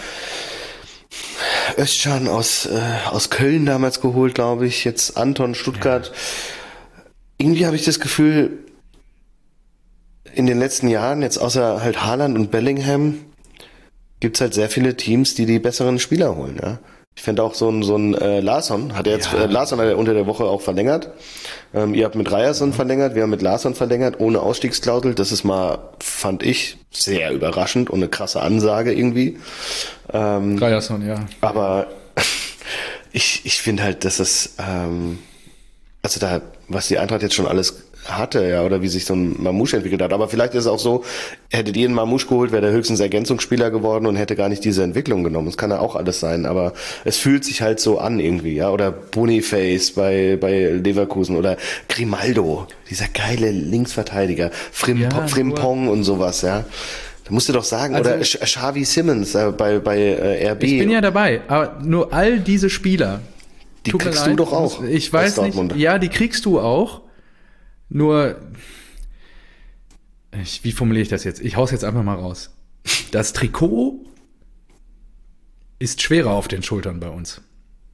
Özcan aus Köln damals geholt, glaube ich, jetzt Anton, Stuttgart. Ja. Irgendwie habe ich das Gefühl, in den letzten Jahren, jetzt außer halt Haaland und Bellingham, gibt's halt sehr viele Teams, die besseren Spieler holen, ja. Ich fände auch so ein Larsson, Larsson hat ja unter der Woche auch verlängert. Ihr habt mit Ryerson verlängert, wir haben mit Larsson verlängert, ohne Ausstiegsklausel. Das ist mal, fand ich, sehr überraschend und eine krasse Ansage irgendwie. Ryerson, ja. Aber ich finde halt, dass es, also da, was die Eintracht jetzt schon alles hatte, ja, oder wie sich so ein Mamouche entwickelt hat. Aber vielleicht ist es auch so, hättet ihr einen Mamouche geholt, wäre der höchstens Ergänzungsspieler geworden und hätte gar nicht diese Entwicklung genommen. Das kann ja auch alles sein, aber es fühlt sich halt so an irgendwie, ja. Oder Boniface bei Leverkusen oder Grimaldo, dieser geile Linksverteidiger, Frimpong und sowas, ja. Da musst du doch sagen, also, oder Xavi Simons bei RB. Ich bin ja dabei, aber nur all diese Spieler, die kriegst du doch auch. Ich weiß nicht, ja, die kriegst du auch. Nur, wie formuliere ich das jetzt? Ich hau's jetzt einfach mal raus. Das Trikot ist schwerer auf den Schultern bei uns.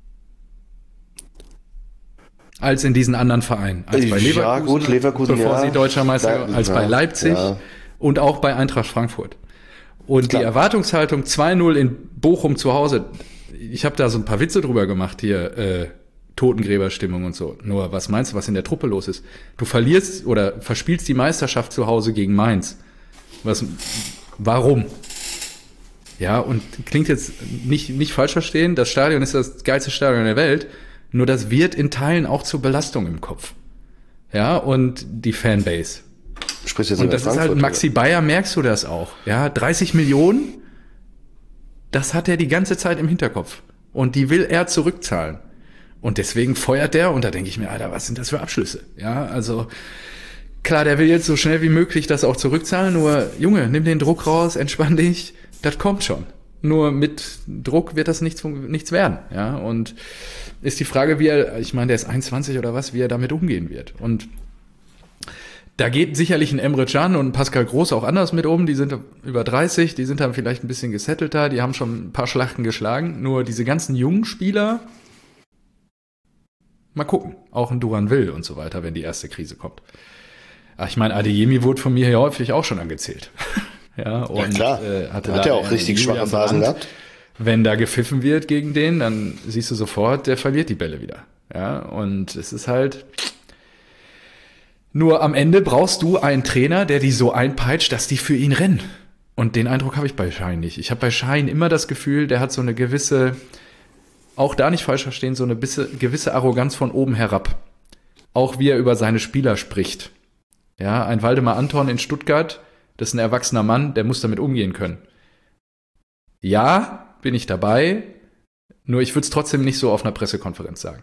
Als in diesen anderen Vereinen. Als bei Leverkusen, ja, gut, Leverkusen bevor sie Deutscher Meister, als bei Leipzig und auch bei Eintracht Frankfurt. Und die Erwartungshaltung 2-0 in Bochum zu Hause, ich habe da so ein paar Witze drüber gemacht hier, Totengräberstimmung und so. Nur, was meinst du, was in der Truppe los ist? Du verlierst oder verspielst die Meisterschaft zu Hause gegen Mainz. Warum? Ja, und klingt jetzt nicht falsch verstehen, das Stadion ist das geilste Stadion der Welt, nur das wird in Teilen auch zur Belastung im Kopf. Ja, und die Fanbase. Sprichst jetzt und das ist halt, Maxi Bayer, merkst du das auch. Ja, 30 Millionen, das hat er die ganze Zeit im Hinterkopf. Und die will er zurückzahlen. Und deswegen feuert der, und da denke ich mir, Alter, was sind das für Abschlüsse? Ja, also klar, der will jetzt so schnell wie möglich das auch zurückzahlen, nur Junge, nimm den Druck raus, entspann dich, das kommt schon. Nur mit Druck wird das nichts werden. Ja, und ist die Frage, wie er, ich meine, der ist 21 oder was, wie er damit umgehen wird. Und da geht sicherlich ein Emre Can und ein Pascal Groß auch anders mit um. Die sind über 30, die sind dann vielleicht ein bisschen gesettelter, die haben schon ein paar Schlachten geschlagen. Nur diese ganzen jungen Spieler, mal gucken. Auch ein Duranville und so weiter, wenn die erste Krise kommt. Ach, ich meine, Adeyemi wurde von mir hier häufig auch schon angezählt. Ja, und ja, klar. Hat ja auch richtig schwache Phasen gehabt. Wenn da gepfiffen wird gegen den, dann siehst du sofort, der verliert die Bälle wieder. Ja, und es ist halt, nur am Ende brauchst du einen Trainer, der die so einpeitscht, dass die für ihn rennen. Und den Eindruck habe ich bei Schein nicht. Ich habe bei Schein immer das Gefühl, der hat so eine gewisse, auch da nicht falsch verstehen, so eine gewisse Arroganz von oben herab. Auch wie er über seine Spieler spricht. Ja, ein Waldemar Anton in Stuttgart, das ist ein erwachsener Mann, der muss damit umgehen können. Ja, bin ich dabei, nur ich würde es trotzdem nicht so auf einer Pressekonferenz sagen.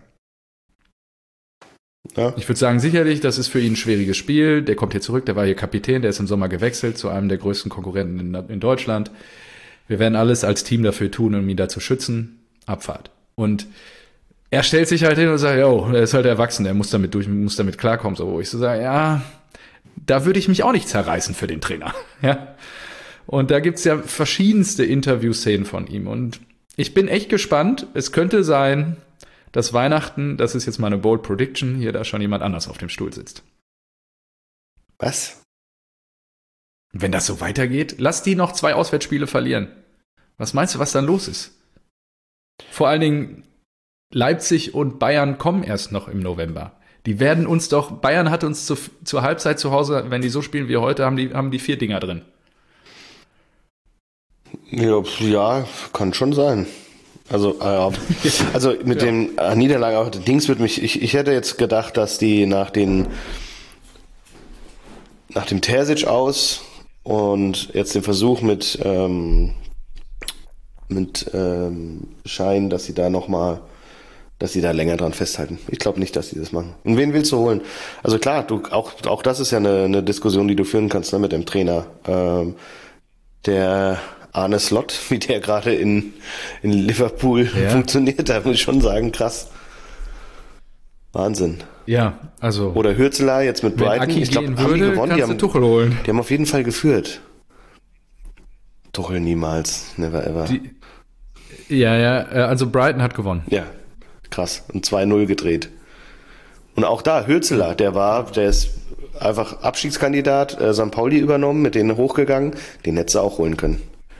Ja. Ich würde sagen, sicherlich, das ist für ihn ein schwieriges Spiel, der kommt hier zurück, der war hier Kapitän, der ist im Sommer gewechselt zu einem der größten Konkurrenten in Deutschland. Wir werden alles als Team dafür tun, um ihn da zu schützen. Abfahrt. Und er stellt sich halt hin und sagt, jo, er ist halt erwachsen, er muss damit klarkommen. So, wo ich so sage, ja, da würde ich mich auch nicht zerreißen für den Trainer. Ja. Und da gibt's ja verschiedenste Interviewszenen von ihm. Und ich bin echt gespannt. Es könnte sein, dass Weihnachten, das ist jetzt mal eine Bold Prediction, hier da schon jemand anders auf dem Stuhl sitzt. Was? Wenn das so weitergeht, lass die noch 2 Auswärtsspiele verlieren. Was meinst du, was dann los ist? Vor allen Dingen Leipzig und Bayern kommen erst noch im November. Die werden uns doch, Bayern hat uns zur Halbzeit zu Hause, wenn die so spielen wie heute, haben die 4 Dinger drin. Ja, kann schon sein. Also mit dem Niederlage auch Dings wird mich, ich hätte jetzt gedacht, dass die nach dem Terzic aus und jetzt den Versuch mit Schein, dass sie da länger dran festhalten. Ich glaube nicht, dass sie das machen. Und wen willst du holen? Also klar, auch das ist ja eine Diskussion, die du führen kannst, ne, mit dem Trainer. Der Arne Slot, wie der gerade in Liverpool funktioniert, da muss ich schon sagen, krass. Wahnsinn. Ja, also. Oder Hürzeler jetzt mit Brighton. Ich glaube, haben die gewonnen. Die haben auf jeden Fall geführt. Tuchel niemals. Never ever. Also Brighton hat gewonnen. Ja, krass. Und 2-0 gedreht. Und auch da, Hürzeler, der ist einfach Abstiegskandidat, St. Pauli übernommen, mit denen hochgegangen. Den hättest du auch holen können.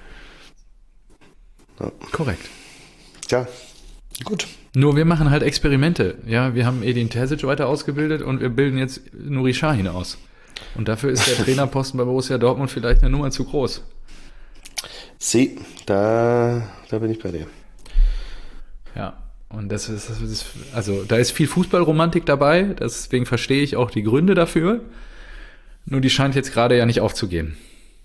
Ja. Korrekt. Tja, gut. Nur wir machen halt Experimente. Ja, wir haben Edin Terzic weiter ausgebildet und wir bilden jetzt Nuri Sahin aus. Und dafür ist der Trainerposten bei Borussia Dortmund vielleicht eine Nummer zu groß. Da bin ich bei dir. Ja, Und also da ist viel Fußballromantik dabei, deswegen verstehe ich auch die Gründe dafür. Nur die scheint jetzt gerade ja nicht aufzugehen.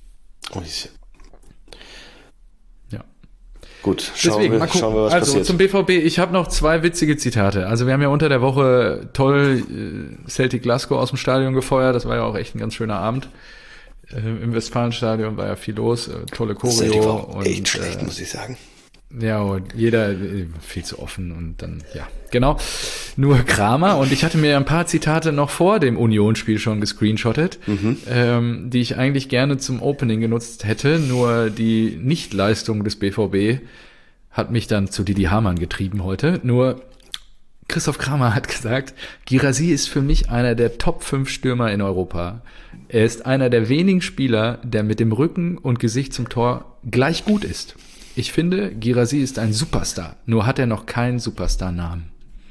Ja. Gut, schauen wir, was passiert. Also zum BVB, ich habe noch 2 witzige Zitate. Also wir haben ja unter der Woche toll Celtic Glasgow aus dem Stadion gefeuert. Das war ja auch echt ein ganz schöner Abend. Im Westfalenstadion war ja viel los, tolle Choreo. Celtic war auch echt schlecht, muss ich sagen. Ja, und jeder viel zu offen und dann, ja, genau. Nur Kramer, und ich hatte mir ein paar Zitate noch vor dem Union-Spiel schon gescreenshottet, die ich eigentlich gerne zum Opening genutzt hätte, nur die Nichtleistung des BVB hat mich dann zu Didi Hamann getrieben heute. Nur Christoph Kramer hat gesagt, Guirassy ist für mich einer der Top 5 Stürmer in Europa. Er ist einer der wenigen Spieler, der mit dem Rücken und Gesicht zum Tor gleich gut ist. Ich finde, Guirassy ist ein Superstar, nur hat er noch keinen Superstar-Namen.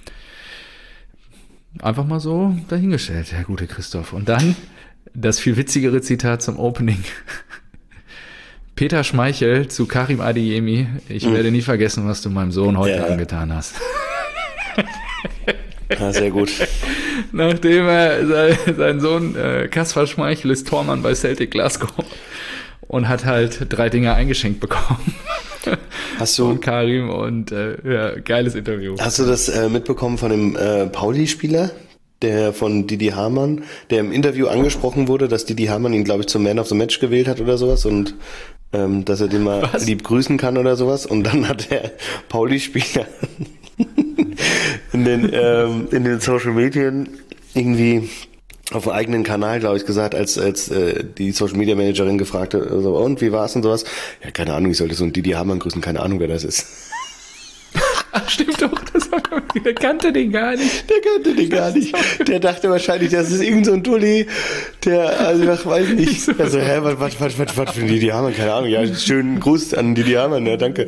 Einfach mal so dahingestellt, der gute Christoph. Und dann das viel witzigere Zitat zum Opening. Peter Schmeichel zu Karim Adeyemi. Ich werde nie vergessen, was du meinem Sohn heute angetan hast. Ja, sehr gut. Nachdem sein Sohn Kaspar Schmeichel ist Tormann bei Celtic Glasgow und hat halt 3 Dinger eingeschenkt bekommen. Hast du von Karim und geiles Interview. Hast du das mitbekommen von dem Pauli-Spieler, der von Didi Hamann, der im Interview angesprochen wurde, dass Didi Hamann ihn, glaube ich, zum Man of the Match gewählt hat oder sowas und dass er den mal lieb grüßen kann oder sowas, und dann hat der Pauli-Spieler in den Social Medien irgendwie auf dem eigenen Kanal, glaube ich, gesagt, als die Social Media Managerin gefragt hat, so, und wie war's und sowas? Ja, keine Ahnung, ich sollte so einen Didi Hamann grüßen, keine Ahnung, wer das ist. Ach, stimmt doch, der kannte den gar nicht. Der dachte wahrscheinlich, das ist irgend so ein Dulli, der, also ich weiß nicht. Also, was für ein Didi Hamann, keine Ahnung. Ja, schönen Gruß an Didi Hamann, ja, danke.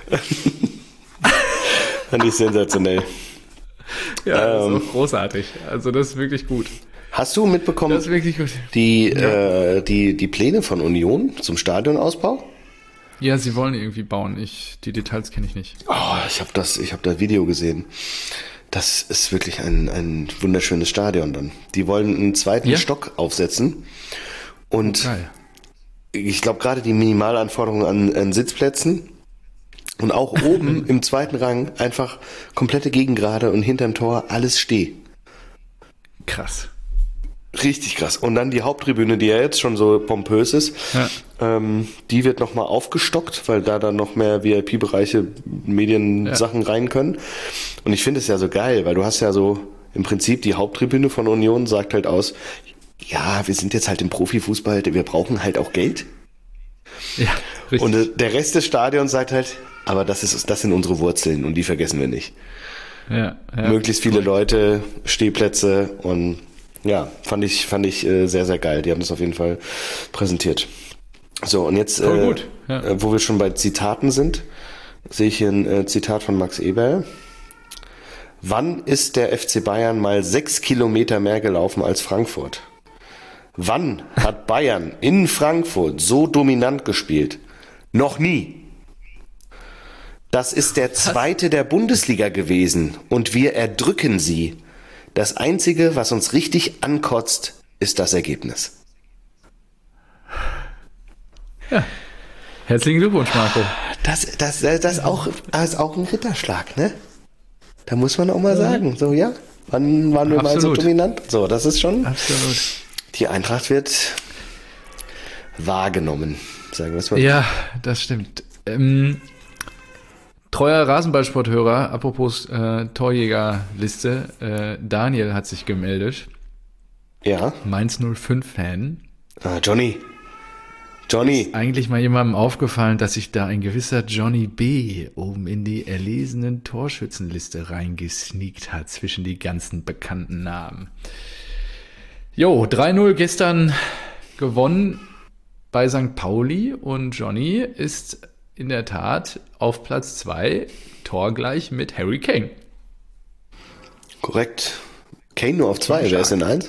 Fand ich sensationell. Ja, das ist auch großartig. Also das ist wirklich gut. Hast du mitbekommen, das ist wirklich gut. die Pläne von Union zum Stadionausbau? Ja, sie wollen irgendwie bauen. Die Details kenne ich nicht. Oh, ich habe das Video gesehen. Das ist wirklich ein wunderschönes Stadion dann. Die wollen einen zweiten Stock aufsetzen. Und ich glaube gerade die Minimalanforderungen an Sitzplätzen und auch oben im zweiten Rang einfach komplette Gegengrade und hinterm Tor alles Steh. Krass. Richtig krass. Und dann die Haupttribüne, die ja jetzt schon so pompös ist, die wird nochmal aufgestockt, weil da dann noch mehr VIP-Bereiche, Mediensachen rein können. Und ich finde es ja so geil, weil du hast ja so im Prinzip die Haupttribüne von Union sagt halt aus, ja, wir sind jetzt halt im Profifußball, wir brauchen halt auch Geld. Ja, richtig. Und der Rest des Stadions sagt halt, aber das sind unsere Wurzeln und die vergessen wir nicht. Ja, möglichst viele Leute, Stehplätze und ja, fand ich sehr, sehr geil. Die haben das auf jeden Fall präsentiert. So, und jetzt, gut. Wo wir schon bei Zitaten sind, sehe ich hier ein Zitat von Max Eberl. Wann ist der FC Bayern mal 6 Kilometer mehr gelaufen als Frankfurt? Wann hat Bayern in Frankfurt so dominant gespielt? Noch nie. Das ist der zweite der Bundesliga gewesen und wir erdrücken sie. Das Einzige, was uns richtig ankotzt, ist das Ergebnis. Ja. Herzlichen Glückwunsch, Marco. Das ist auch ein Ritterschlag, ne? Da muss man auch mal sagen, so, ja, wann waren wir mal so dominant? So, das ist schon. Absolut. Die Eintracht wird wahrgenommen, sagen wir es mal. Ja, das stimmt. Treuer Rasenballsporthörer, apropos Torjägerliste, Daniel hat sich gemeldet. Ja. Mainz 05-Fan. Johnny. Ist eigentlich mal jemandem aufgefallen, dass sich da ein gewisser Johnny B. oben in die erlesenen Torschützenliste reingesneakt hat zwischen die ganzen bekannten Namen. Jo, 3-0 gestern gewonnen bei St. Pauli und Johnny ist in der Tat auf Platz 2, torgleich mit Harry Kane. Korrekt. Kane nur auf 2, wer ist denn 1?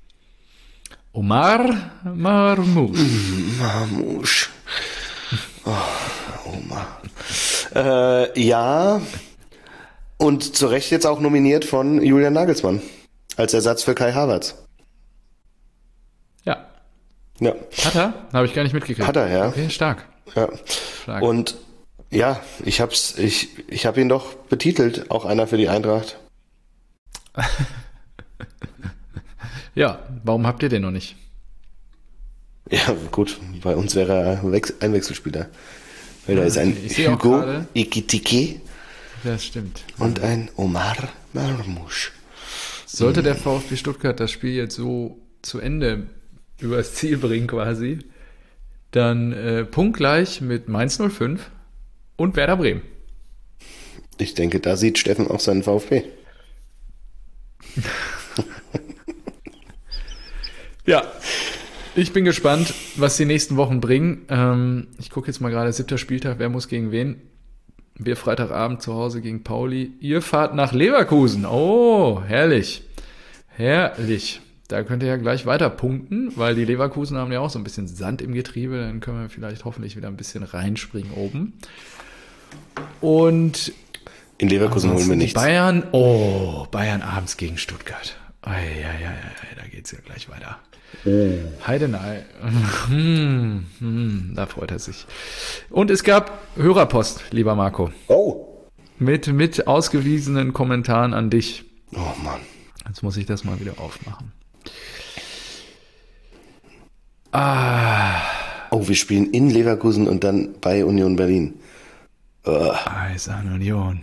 Omar Marmoush. Marmoush. Oh, Omar. Ja, Und zu Recht jetzt auch nominiert von Julian Nagelsmann als Ersatz für Kai Havertz. Ja. Ja. Hat er? Habe ich gar nicht mitgekriegt. Hat er, ja. Okay, stark. Ja. Stark. Und ja, ich hab ihn doch betitelt, auch einer für die Eintracht. Ja, warum habt ihr den noch nicht? Ja, gut, bei uns wäre er ein Wechselspieler. Weil da ist ein Hugo Ekitike Das stimmt. und ein Omar Marmoush. Sollte der VfB Stuttgart das Spiel jetzt so zu Ende übers Ziel bringen quasi, dann punktgleich mit Mainz 05 und Werder Bremen. Ich denke, da sieht Steffen auch seinen VfB. Ja, ich bin gespannt, was die nächsten Wochen bringen. Ich gucke jetzt mal gerade, 7. Spieltag, wer muss gegen wen? Wir Freitagabend zu Hause gegen Pauli. Ihr fahrt nach Leverkusen. Oh, herrlich. Herrlich. Da könnt ihr ja gleich weiter punkten, weil die Leverkusen haben ja auch so ein bisschen Sand im Getriebe. Dann können wir vielleicht hoffentlich wieder ein bisschen reinspringen oben. Und in Leverkusen holen wir nichts. Bayern abends gegen Stuttgart. Da geht's ja gleich weiter. Heidenei. Da freut er sich. Und es gab Hörerpost, lieber Marco. Oh. Mit ausgewiesenen Kommentaren an dich. Oh Mann. Jetzt muss ich das mal wieder aufmachen. Oh, wir spielen in Leverkusen und dann bei Union Berlin. Eisern Union.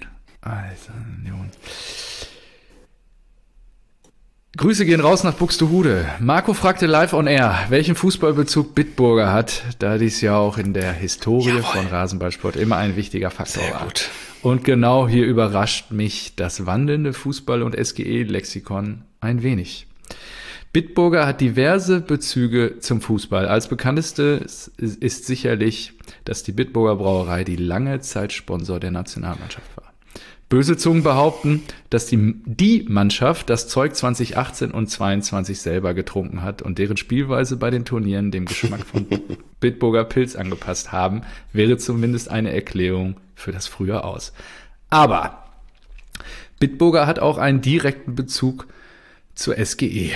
Grüße gehen raus nach Buxtehude. Marco fragte live on air, welchen Fußballbezug Bitburger hat, da dies ja auch in der Historie von Rasenballsport immer ein wichtiger Faktor war. Gut. Und genau hier überrascht mich das wandelnde Fußball- und SGE-Lexikon ein wenig. Bitburger hat diverse Bezüge zum Fußball. Als bekanntestes ist sicherlich, dass die Bitburger Brauerei die lange Zeit Sponsor der Nationalmannschaft war. Böse Zungen behaupten, dass die Mannschaft das Zeug 2018 und 2022 selber getrunken hat und deren Spielweise bei den Turnieren dem Geschmack von Bitburger Pilz angepasst haben, wäre zumindest eine Erklärung für das frühe Aus. Aber Bitburger hat auch einen direkten Bezug zur SGE.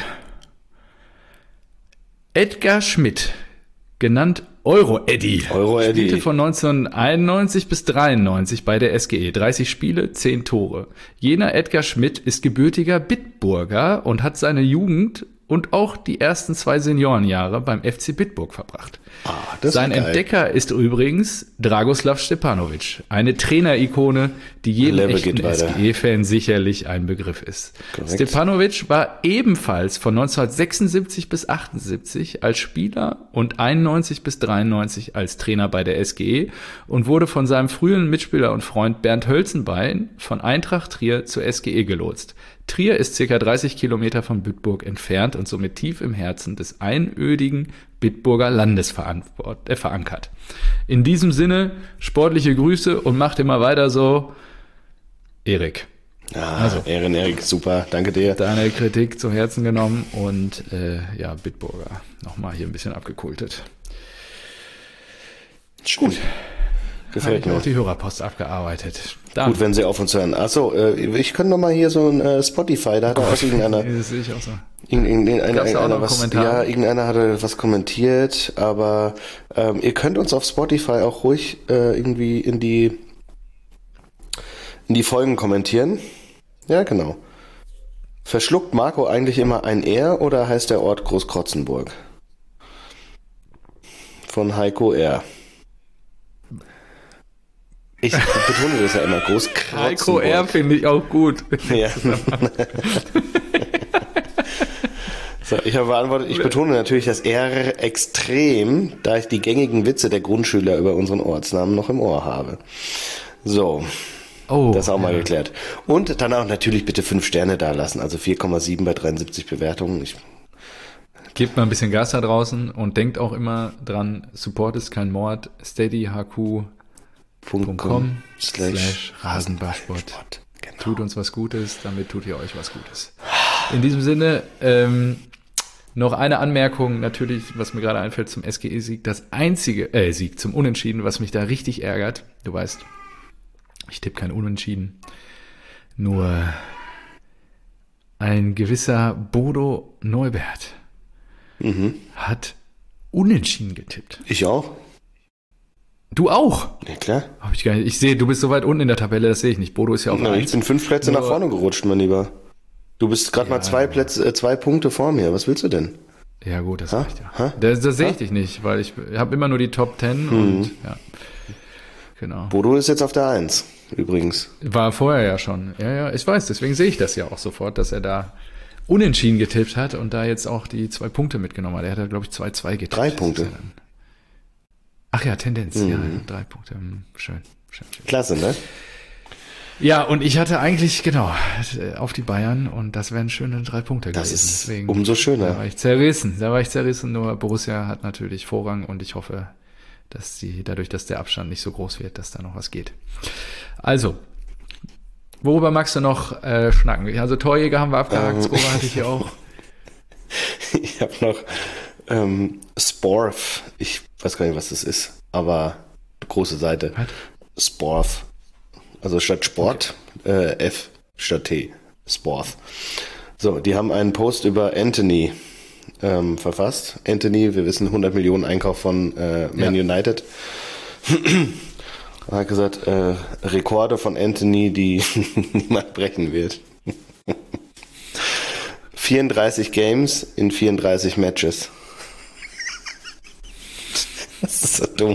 Edgar Schmidt, genannt Euro-Eddy, spielte von 1991 bis 93 bei der SGE. 30 Spiele, 10 Tore. Jener Edgar Schmidt ist gebürtiger Bitburger und hat seine Jugend und auch die ersten 2 Seniorenjahre beim FC Bitburg verbracht. Sein Entdecker ist übrigens Dragoslav Stepanovic, eine Trainerikone, die jedem echten SGE-Fan sicherlich ein Begriff ist. Korrekt. Stepanovic war ebenfalls von 1976 bis 78 als Spieler und 91 bis 93 als Trainer bei der SGE und wurde von seinem früheren Mitspieler und Freund Bernd Hölzenbein von Eintracht Trier zur SGE gelotst. Trier ist ca. 30 Kilometer von Bitburg entfernt und somit tief im Herzen des einödigen Bitburger Landes verankert. In diesem Sinne, sportliche Grüße und macht immer weiter so, Erik. Erik, super, danke dir. Deine Kritik zu Herzen genommen und Bitburger nochmal hier ein bisschen abgekultet. Gut. Gefällt mir. Auch die Hörerpost abgearbeitet. Gut, wenn sie auf uns hören. Achso, ich könnte noch mal hier so ein Spotify, da hat auch irgendeiner. Das sehe ich auch so. Irgendeiner hatte was kommentiert, aber ihr könnt uns auf Spotify auch ruhig irgendwie in die Folgen kommentieren. Ja, genau. Verschluckt Marco eigentlich immer ein R oder heißt der Ort Großkrotzenburg? Von Heiko R. Ich betone das ja immer, Großkrotzenburg. Heiko R. finde ich auch gut. Ja. So, ich habe beantwortet, ich betone natürlich das R extrem, da ich die gängigen Witze der Grundschüler über unseren Ortsnamen noch im Ohr habe. So. Das auch mal geklärt. Und dann auch natürlich bitte 5 Sterne da lassen, also 4,7 bei 73 Bewertungen. Gebt mal ein bisschen Gas da draußen und denkt auch immer dran, Support ist kein Mord, steadyhq.com/Rasenballsport. Genau. Tut uns was Gutes, damit tut ihr euch was Gutes. In diesem Sinne, noch eine Anmerkung, natürlich, was mir gerade einfällt zum SGE-Sieg, das einzige, Sieg zum Unentschieden, was mich da richtig ärgert, du weißt, ich tippe kein Unentschieden. Nur ein gewisser Bodo Neubert hat unentschieden getippt. Ich auch. Du auch? Ja, klar. Hab ich gar nicht. Ich sehe, du bist so weit unten in der Tabelle, das sehe ich nicht. Bodo ist ja auch Na, ich bin 5 Plätze nach vorne gerutscht, mein Lieber. Du bist gerade mal 2 Punkte vor mir. Was willst du denn? Ja gut, das reicht ja. Das sehe ich dich nicht, weil ich habe immer nur die Top 10 und ja. Genau. Bodo ist jetzt auf der 1, übrigens. War vorher ja schon. Ja, ich weiß, deswegen sehe ich das ja auch sofort, dass er da unentschieden getippt hat und da jetzt auch die 2 Punkte mitgenommen hat. Er hat, glaube ich, 2-2 getippt. 3 Punkte. Ach ja, Tendenz, ja, 3 Punkte. Schön. Klasse, ne? Ja, und ich hatte eigentlich, genau, auf die Bayern und das wären schöne 3 Punkte gewesen. Das ist deswegen, umso schöner. Da war ich zerrissen, nur Borussia hat natürlich Vorrang und ich hoffe, dass dadurch, dass der Abstand nicht so groß wird, dass da noch was geht. Also, worüber magst du noch schnacken? Also Torjäger haben wir abgehakt, Scorer hatte ich hier auch. Ich habe noch Sporf. Ich weiß gar nicht, was das ist, aber große Seite. Was? Sporf. Also statt Sport, F statt T. Sporf. So, die haben einen Post über Anthony verfasst. Anthony, wir wissen, 100 Millionen Einkauf von Man United. Er hat gesagt, Rekorde von Anthony, die niemand brechen wird. 34 Games in 34 Matches. Das ist so dumm.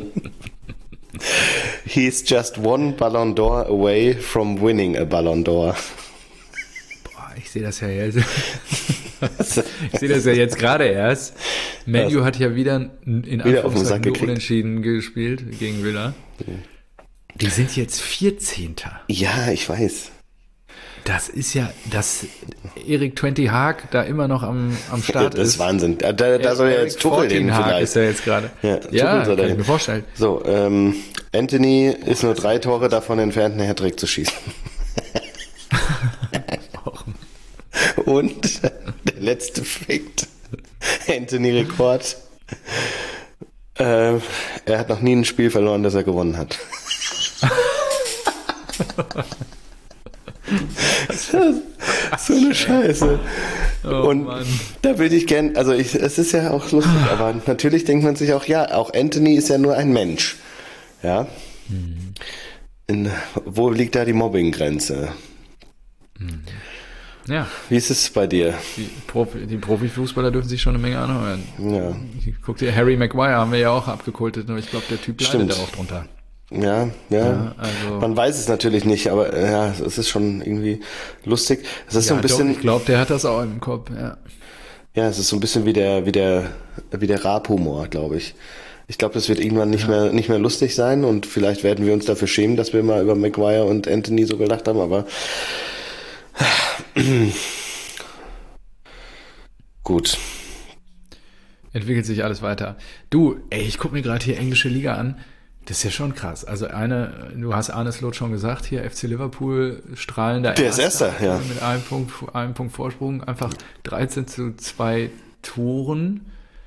He's just one Ballon d'Or away from winning a Ballon d'Or. Boah, ich sehe das ja jetzt. Ich sehe das ja jetzt gerade erst. Manu hat ja wieder auf den Sack gekriegt. Unentschieden gespielt gegen Villa. Die sind jetzt 14. Ja, ich weiß. Das ist ja, dass Erik 20 Haag da immer noch am Start ist. Das ist Wahnsinn. Da soll ja jetzt Tuchel hin vielleicht. Ist er jetzt gerade. Ja, kann ich mir vorstellen. So, Anthony ist nur 3 Tore davon entfernt, einen Hattrick zu schießen. Und der letzte Fakt, Anthony-Rekord. Er hat noch nie ein Spiel verloren, das er gewonnen hat. So eine Scheiße. Oh, und Mann. da würde ich gern, also es ist ja auch lustig, aber natürlich denkt man sich auch, ja, auch Anthony ist ja nur ein Mensch. Ja. Wo liegt da die Mobbing-Grenze? Ja. Wie ist es bei dir? Die Profifußballer dürfen sich schon eine Menge anhören. Ja. Guck dir, Harry Maguire haben wir ja auch abgekultet, aber ich glaube, der Typ leidet da auch drunter. Ja, also man weiß es natürlich nicht, aber ja, es ist schon irgendwie lustig. Es ist so ein bisschen. Doch, ich glaube, der hat das auch im Kopf, ja. Ja, es ist so ein bisschen wie der Rap-Humor, glaube ich. Ich glaube, das wird irgendwann nicht mehr lustig sein und vielleicht werden wir uns dafür schämen, dass wir mal über Maguire und Anthony so gelacht haben, aber gut. Entwickelt sich alles weiter. Du, ich gucke mir gerade hier englische Liga an. Das ist ja schon krass. Also du hast Arne Slot schon gesagt, hier FC Liverpool strahlender Der ist Erster, ja. Mit einem Punkt Vorsprung, einfach 13-2 Toren,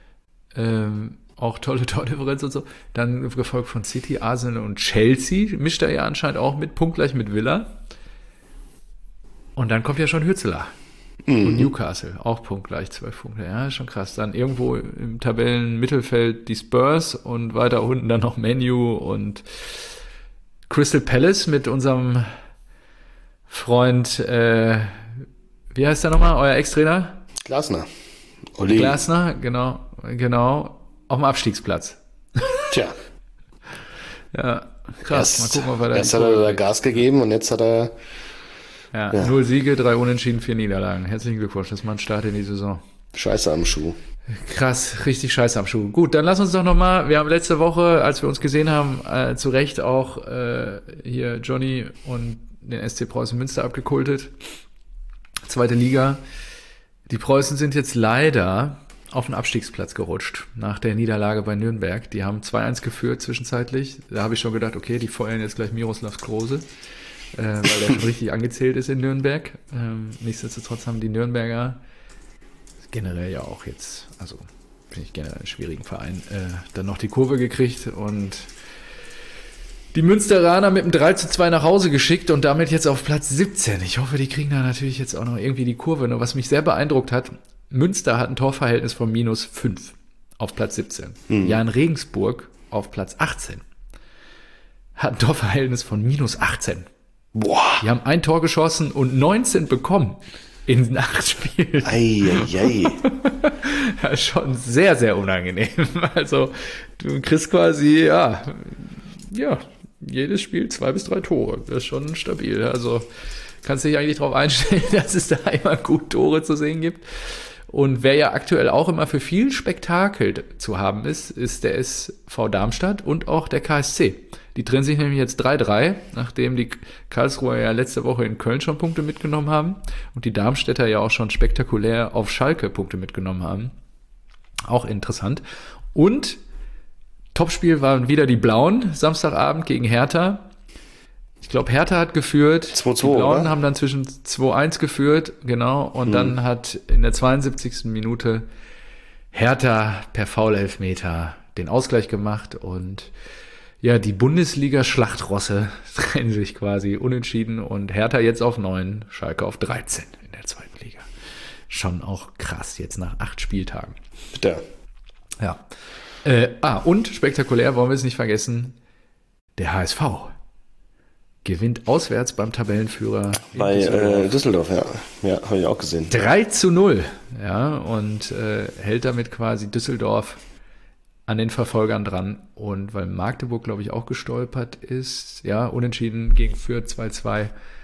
auch tolle Tordifferenz und so. Dann gefolgt von City, Arsenal und Chelsea, mischt er ja anscheinend auch mit, punktgleich mit Villa. Und dann kommt ja schon Hützeler. Und Newcastle, auch punktgleich, 12 Punkte. Ja, ist schon krass. Dann irgendwo im Tabellenmittelfeld die Spurs und weiter unten dann noch Man U und Crystal Palace mit unserem Freund, wie heißt der nochmal, euer Ex-Trainer? Glasner. Glasner, genau, auf dem Abstiegsplatz. Tja. Ja, krass. Mal gucken, ob er da erst hat er da Gas gegeben und jetzt hat er... Ja, 0 Siege, 3 Unentschieden, 4 Niederlagen. Herzlichen Glückwunsch, das ist mal ein Start in die Saison. Scheiße am Schuh. Krass, richtig scheiße am Schuh. Gut, dann lass uns doch nochmal, wir haben letzte Woche, als wir uns gesehen haben, zu Recht auch hier Johnny und den SC Preußen Münster abgekultet. 2. Liga. Die Preußen sind jetzt leider auf den Abstiegsplatz gerutscht, nach der Niederlage bei Nürnberg. Die haben 2-1 geführt zwischenzeitlich. Da habe ich schon gedacht, okay, die feuern jetzt gleich Miroslav Klose. Weil der schon richtig angezählt ist in Nürnberg. Nichtsdestotrotz haben die Nürnberger generell ja auch jetzt, also finde ich generell einen schwierigen Verein, dann noch die Kurve gekriegt und Die Münsteraner mit dem 3:2 nach Hause geschickt und damit jetzt auf Platz 17. Ich hoffe, die kriegen da natürlich jetzt auch noch irgendwie die Kurve. Nur was mich sehr beeindruckt hat, Münster hat ein Torverhältnis von -5 auf Platz 17. Jan Regensburg auf Platz 18 hat ein Torverhältnis von -18. Boah. Die haben ein Tor geschossen und 19 bekommen in 8 Spielen. Ei. Das ist schon sehr, sehr unangenehm. Also du kriegst quasi, ja, jedes Spiel 2 bis 3 Tore. Das ist schon stabil. Also kannst dich eigentlich darauf einstellen, dass es da immer gut Tore zu sehen gibt. Und wer ja aktuell auch immer für viel Spektakel zu haben ist, ist der SV Darmstadt und auch der KSC. Die trennen sich nämlich jetzt 3-3, nachdem die Karlsruher ja letzte Woche in Köln schon Punkte mitgenommen haben und die Darmstädter ja auch schon spektakulär auf Schalke Punkte mitgenommen haben. Auch interessant. Und Topspiel waren wieder die Blauen, Samstagabend gegen Hertha. Ich glaube, Hertha hat geführt. 2-2, die Blauen oder? haben dann zwischen 2-1 geführt, genau. Und dann hat in der 72. Minute Hertha per Foul-Elfmeter den Ausgleich gemacht. Und ja, die Bundesliga-Schlachtrosse trennen sich quasi unentschieden. Und Hertha jetzt auf 9, Schalke auf 13 in der zweiten Liga. Schon auch krass, jetzt nach 8 Spieltagen. Bitte. Ja. Und spektakulär, wollen wir es nicht vergessen, der HSV gewinnt auswärts beim Tabellenführer Bei Düsseldorf, ja. Ja, habe ich auch gesehen. 3:0, ja, und hält damit quasi Düsseldorf an den Verfolgern dran. Und weil Magdeburg, glaube ich, auch gestolpert ist, ja, unentschieden gegen Fürth 2:2,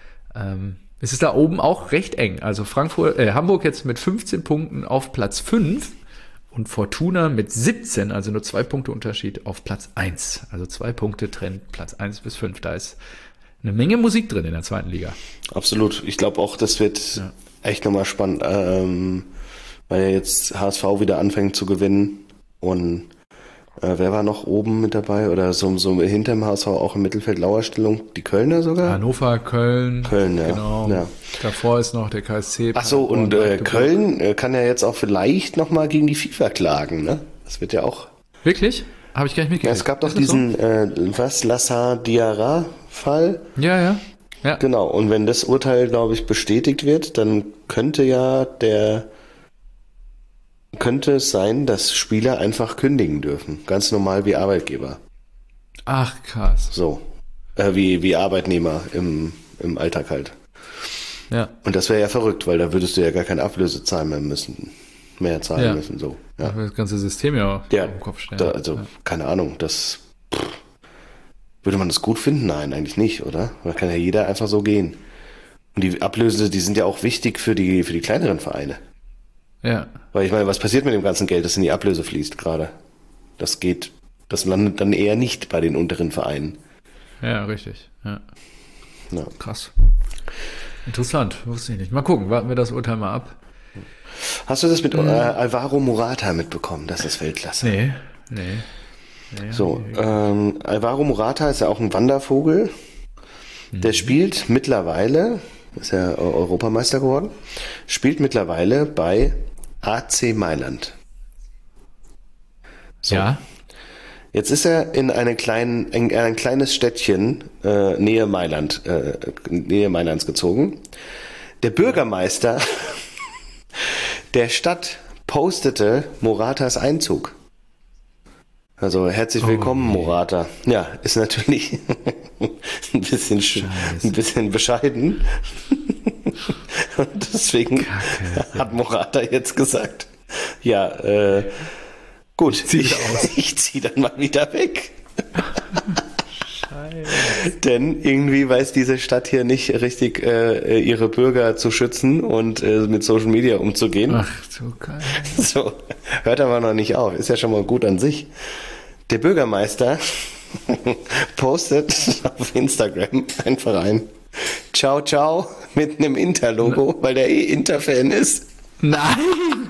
es ist da oben auch recht eng. Also Hamburg jetzt mit 15 Punkten auf Platz 5 und Fortuna mit 17, also nur 2 Punkte Unterschied auf Platz 1. Also 2 Punkte trennt Platz 1 bis 5. Da ist eine Menge Musik drin in der zweiten Liga. Absolut. Ich glaube auch, das wird echt nochmal spannend, weil ja jetzt HSV wieder anfängt zu gewinnen. Und wer war noch oben mit dabei? Oder so hinterm HSV auch im Mittelfeld Lauerstellung? Die Kölner sogar? Hannover, Köln, ja. Genau. Ja. Davor ist noch der KSC. Ach so, und Köln kann ja jetzt auch vielleicht nochmal gegen die FIFA klagen, ne? Das wird ja auch... Wirklich? Habe ich gar nicht mitgekriegt. Ja, es gab doch diesen, Lassar Diarra-Fall. Ja. Genau, und wenn das Urteil, glaube ich, bestätigt wird, dann könnte es sein, dass Spieler einfach kündigen dürfen. Ganz normal wie Arbeitgeber. Ach, krass. So. Wie Arbeitnehmer im Alltag halt. Ja. Und das wäre ja verrückt, weil da würdest du ja gar keine Ablöse zahlen mehr zahlen müssen. So. Ja. Das ganze System ja auf den Kopf stellen. Keine Ahnung, würde man das gut finden? Nein, eigentlich nicht, oder? Da kann ja jeder einfach so gehen. Und die Ablöse, die sind ja auch wichtig für die kleineren Vereine. Ja. Weil ich meine, was passiert mit dem ganzen Geld, das in die Ablöse fließt gerade? Das landet dann eher nicht bei den unteren Vereinen. Ja, richtig. Ja. Ja. Krass. Interessant, wusste ich nicht. Mal gucken, warten wir das Urteil mal ab. Hast du das mit Alvaro Morata mitbekommen? Das ist Weltklasse. Nee. So, Alvaro Morata ist ja auch ein Wandervogel. Der spielt mittlerweile, ist ja Europameister geworden, spielt mittlerweile bei AC Mailand. So. Ja. Jetzt ist er in ein kleines Städtchen Nähe Mailands gezogen. Der Bürgermeister der Stadt postete Moratas Einzug. Also herzlich willkommen, Morata. Ja, ist natürlich ein bisschen bescheiden. Und deswegen hat Morata jetzt gesagt, ja, gut, ich zieh dann mal wieder weg. Scheiße. Denn irgendwie weiß diese Stadt hier nicht richtig, ihre Bürger zu schützen und mit Social Media umzugehen. Ach so geil. So, hört aber noch nicht auf. Ist ja schon mal gut an sich. Der Bürgermeister postet auf Instagram einfach ein Ciao, ciao mit einem Inter-Logo, weil der Inter-Fan ist. Nein!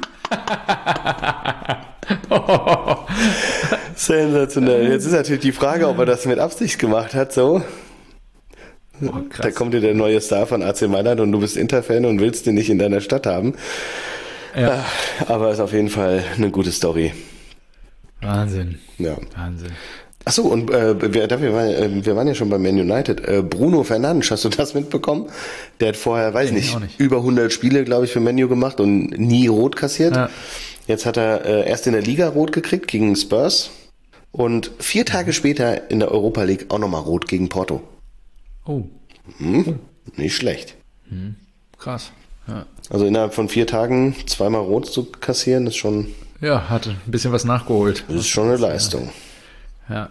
Sensationell. Jetzt ist natürlich die Frage, ob er das mit Absicht gemacht hat, so. Da kommt dir der neue Star von AC Mailand und du bist Inter-Fan und willst den nicht in deiner Stadt haben. Ja. Aber ist auf jeden Fall eine gute Story. Wahnsinn. Ja. Wahnsinn. Achso, und wir waren ja schon bei Man United. Bruno Fernandes, hast du das mitbekommen? Der hat vorher, weiß nicht, über 100 Spiele, glaube ich, für Man U gemacht und nie rot kassiert. Ja. Jetzt hat er erst in der Liga rot gekriegt gegen Spurs und 4 Tage später in der Europa League auch nochmal rot gegen Porto. Oh. Nicht schlecht. Krass. Ja. Also innerhalb von 4 Tagen 2-mal rot zu kassieren, ist schon... Ja, hat ein bisschen was nachgeholt. Das ist schon eine Leistung. Ja.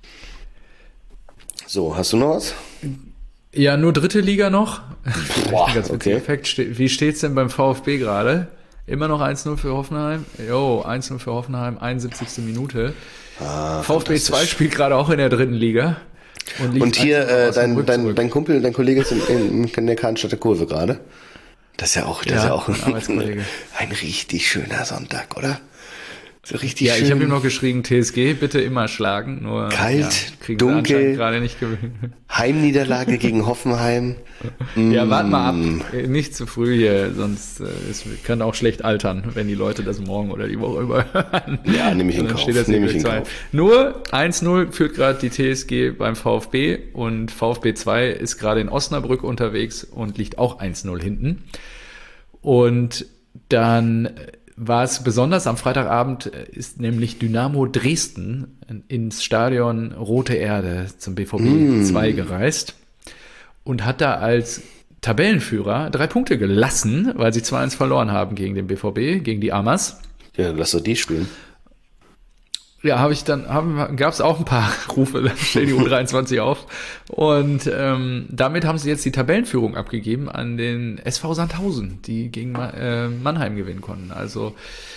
So, hast du noch was? Ja, nur dritte Liga noch. Boah, ganz okay. Effekt. Wie steht's denn beim VfB gerade? Immer noch 1-0 für Hoffenheim. 1-0 für Hoffenheim, 71. Minute. VfB 2 spielt gerade auch in der dritten Liga. Und hier dein Kumpel, dein Kollege ist in der Kahnstädter Kurve gerade. Das ist ja auch ein richtig schöner Sonntag, oder? So richtig schön. Ich habe ihm noch geschrieben, TSG bitte immer schlagen. Nur kalt, dunkel, gerade nicht gewinnen. Heimniederlage gegen Hoffenheim. Ja, warte mal ab. Nicht zu früh hier, sonst es kann auch schlecht altern, wenn die Leute das morgen oder die Woche überhören. Ja, nehme ich in Kauf. Nur 1-0 führt gerade die TSG beim VfB und VfB 2 ist gerade in Osnabrück unterwegs und liegt auch 1-0 hinten. Und dann war es besonders am Freitagabend, ist nämlich Dynamo Dresden ins Stadion Rote Erde zum BVB 2 gereist und hat da als Tabellenführer 3 Punkte gelassen, weil sie 2-1 verloren haben gegen den BVB, gegen die Amas. Ja, lass doch die spielen. Ja, gab es auch ein paar Rufe, dann stell die U23 auf. Und damit haben sie jetzt die Tabellenführung abgegeben an den SV Sandhausen, die gegen Mannheim gewinnen konnten. Also,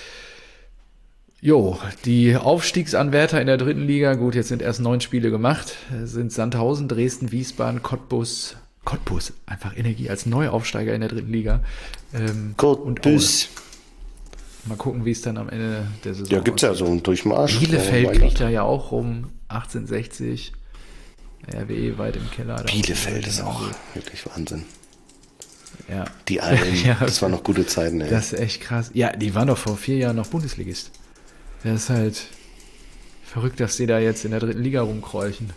die Aufstiegsanwärter in der dritten Liga, gut, jetzt sind erst 9 Spiele gemacht, sind Sandhausen, Dresden, Wiesbaden, Cottbus, einfach Energie als Neuaufsteiger in der dritten Liga. Cottbus. Mal gucken, wie es dann am Ende der Saison Ja, gibt's ja so einen Durchmarsch. Bielefeld kriegt da ja auch rum, 1860, RWE weit im Keller. Bielefeld ist auch wirklich Wahnsinn. Ja. Die Alten, das waren noch gute Zeiten. Ey. Das ist echt krass. Ja, die waren doch vor 4 Jahren noch Bundesligist. Das ist halt verrückt, dass die da jetzt in der dritten Liga rumkreuchen.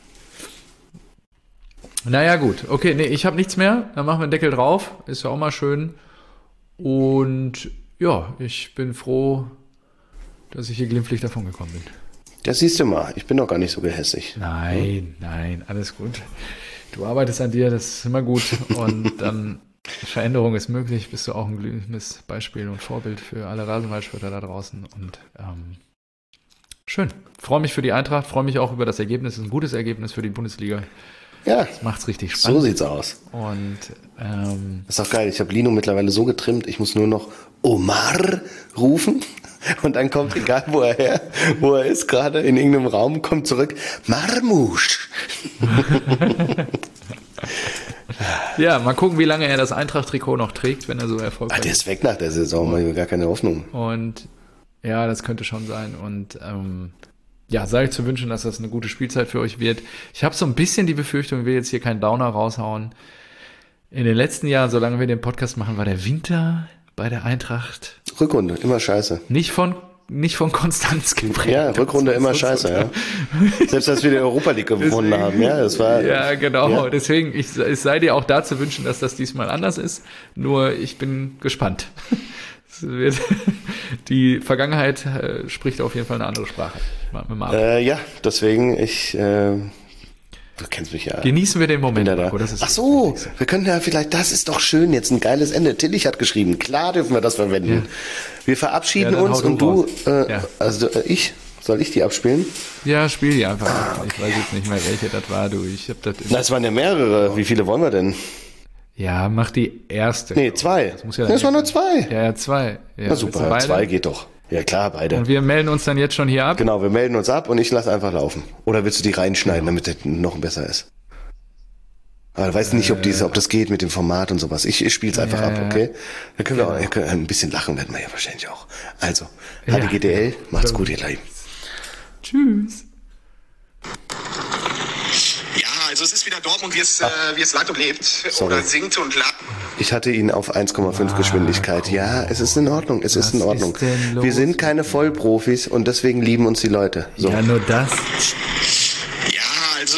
Naja, gut. Okay, nee, ich habe nichts mehr. Dann machen wir einen Deckel drauf. Ist ja auch mal schön. Und ja, ich bin froh, dass ich hier glimpflich davon gekommen bin. Das siehst du mal, ich bin doch gar nicht so gehässig. Nein, alles gut. Du arbeitest an dir, das ist immer gut. Und dann, Veränderung ist möglich, bist du auch ein glühendes Beispiel und Vorbild für alle Rasenballspieler da draußen. Und schön. Freue mich für die Eintracht, freue mich auch über das Ergebnis. Es ist ein gutes Ergebnis für die Bundesliga. Ja, das macht's richtig spannend. So sieht's aus. Und das ist auch geil. Ich habe Lino mittlerweile so getrimmt, ich muss nur noch Omar rufen und dann kommt, egal wo er ist, gerade in irgendeinem Raum, kommt zurück, Marmouche. Ja, mal gucken, wie lange er das Eintracht-Trikot noch trägt, wenn er so erfolgreich ist. Der ist weg nach der Saison, mache ich mir gar keine Hoffnung. Und ja, das könnte schon sein. Und sei ich zu wünschen, dass das eine gute Spielzeit für euch wird. Ich habe so ein bisschen die Befürchtung, ich will jetzt hier keinen Downer raushauen. In den letzten Jahren, solange wir den Podcast machen, war der Winter bei der Eintracht. Rückrunde, immer scheiße. Nicht von Konstanz geprägt. Ja, Rückrunde immer scheiße, ja. Selbst als wir die Europa League gewonnen haben, ja, das war. Ja, genau. Ja. Deswegen, es sei dir auch da zu wünschen, dass das diesmal anders ist. Nur, ich bin gespannt. Die Vergangenheit spricht auf jeden Fall eine andere Sprache. Ja, deswegen, du kennst mich ja. Genießen wir den Moment. Marco, Ach so, wir können ja vielleicht, das ist doch schön, jetzt ein geiles Ende. Tillich hat geschrieben, klar dürfen wir das verwenden. Ja. Wir verabschieden uns und du, soll ich die abspielen? Ja, spiel die einfach. Ich weiß jetzt nicht mehr, welche das war, du. Es waren ja mehrere. Wie viele wollen wir denn? Ja, mach die erste. Nee, 2. Das waren nur 2. Ja, 2. Ja, na super, 2 geht doch. Ja klar, beide. Und wir melden uns dann jetzt schon hier ab? Genau, wir melden uns ab und ich lasse einfach laufen. Oder willst du die reinschneiden, damit das noch besser ist? Aber ich weiß nicht, ob das geht mit dem Format und sowas. Ich spiele es einfach ab, okay? Dann können wir auch ein bisschen lachen, werden wir ja wahrscheinlich auch. Also, HDGDL, macht's gut, ihr Lieben. Tschüss. Ja, also es ist wieder Dortmund, wie es lebt und lebt. Sorry. Oder singt und lacht. Ich hatte ihn auf 1,5 Geschwindigkeit. Ja, es ist in Ordnung, es ist in Ordnung. Wir sind keine Vollprofis und deswegen lieben uns die Leute. So. Ja, nur das.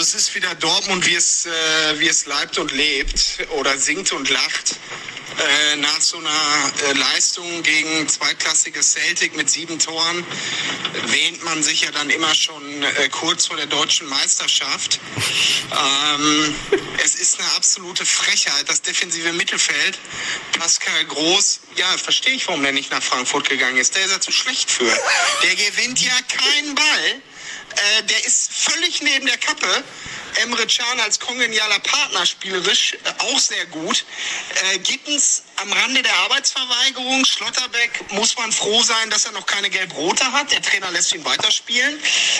es ist wieder Dortmund, wie es leibt und lebt oder singt und lacht. Nach so einer Leistung gegen zweitklassiges Celtic mit 7 Toren wähnt man sich ja dann immer schon kurz vor der deutschen Meisterschaft. Es ist eine absolute Frechheit, das defensive Mittelfeld. Pascal Groß, ja, verstehe ich, warum der nicht nach Frankfurt gegangen ist. Der ist ja zu schlecht für. Der gewinnt ja keinen Ball. Der ist völlig neben der Kappe. Emre Can als kongenialer Partner spielerisch auch sehr gut. Gittens am Rande der Arbeitsverweigerung. Schlotterbeck muss man froh sein, dass er noch keine Gelb-Rote hat. Der Trainer lässt ihn weiterspielen.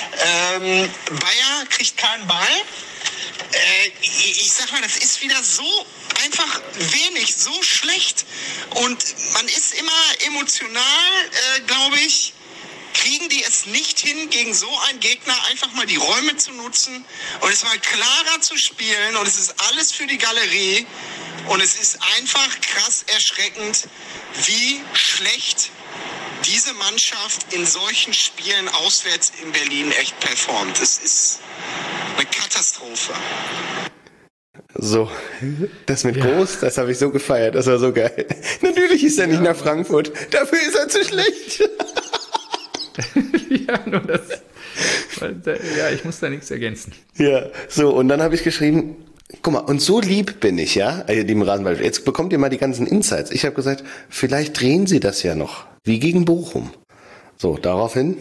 Bayer kriegt keinen Ball. Ich sag mal, das ist wieder so einfach wenig, so schlecht. Und man ist immer emotional, glaube ich, kriegen die es nicht hin, gegen so einen Gegner einfach mal die Räume zu nutzen und es mal klarer zu spielen. Und es ist alles für die Galerie. Und es ist einfach krass erschreckend, wie schlecht diese Mannschaft in solchen Spielen auswärts in Berlin echt performt. Es ist eine Katastrophe. So, das mit Groß, das habe ich so gefeiert, das war so geil. Natürlich ist er nicht nach Frankfurt, dafür ist er zu schlecht. Ja, nur das. Ja, ich muss da nichts ergänzen. Ja, so, und dann habe ich geschrieben, guck mal, und so lieb bin ich, ja, dem Rasenball. Jetzt bekommt ihr mal die ganzen Insights. Ich habe gesagt, vielleicht drehen sie das ja noch, wie gegen Bochum. So, daraufhin.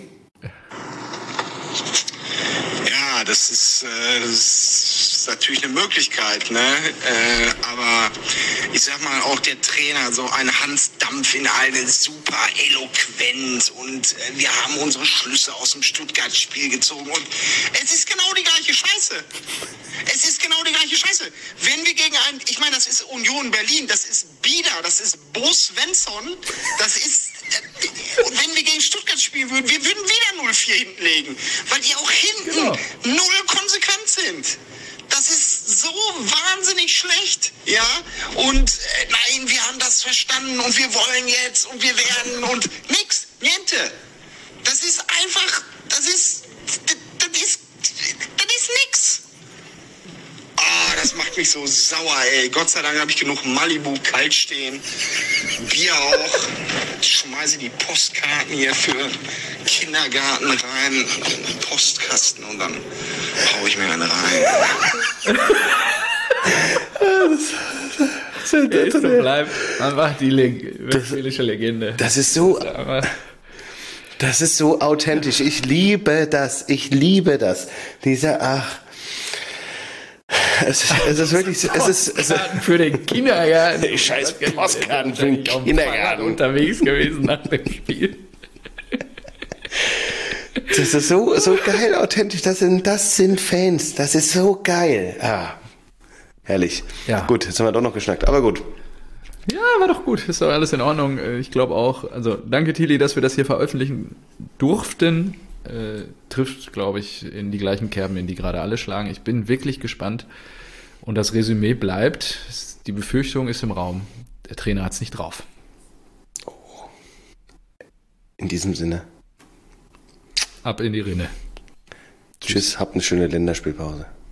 Ja, das ist natürlich eine Möglichkeit, ne? Aber ich sag mal, auch der Trainer, so ein Hans Dampf in allen, super eloquent und wir haben unsere Schlüsse aus dem Stuttgart-Spiel gezogen und es ist genau die gleiche Scheiße. Es ist genau die gleiche Scheiße. Wenn wir gegen einen, ich meine, das ist Union Berlin, das ist Bieder, das ist Bo Svensson, das ist, und wenn wir gegen Stuttgart spielen würden, wir würden wieder 0-4 hinten legen, weil die auch hinten null konsequent sind. Das ist so wahnsinnig schlecht, ja. Und nein, wir haben das verstanden und wir wollen jetzt und wir werden und nix, niente. Das ist einfach, das ist nix. Ah, das macht mich so sauer, ey. Gott sei Dank habe ich genug Malibu kalt stehen. Bier auch. Schmeiße die Postkarten hier für Kindergarten rein, Postkasten und dann hau ich mir eine rein. Der ist so bleibt einfach die westfälische Legende. Das ist so authentisch. Ich liebe das. Es ist wirklich, Postkarten für den Kindergarten. Scheiß Postkarten für den Kindergarten. Unterwegs gewesen nach dem Spiel. Das ist so geil authentisch. Das sind Fans. Das ist so geil. Ah, herrlich. Ja. Gut, jetzt haben wir doch noch geschnackt. Aber gut. Ja, war doch gut. Ist doch alles in Ordnung. Ich glaube auch, also danke Tilly, dass wir das hier veröffentlichen durften. Trifft, glaube ich, in die gleichen Kerben, in die gerade alle schlagen. Ich bin wirklich gespannt. Und das Resümee bleibt, die Befürchtung ist im Raum. Der Trainer hat es nicht drauf. In diesem Sinne. Ab in die Rinne. Tschüss, habt eine schöne Länderspielpause.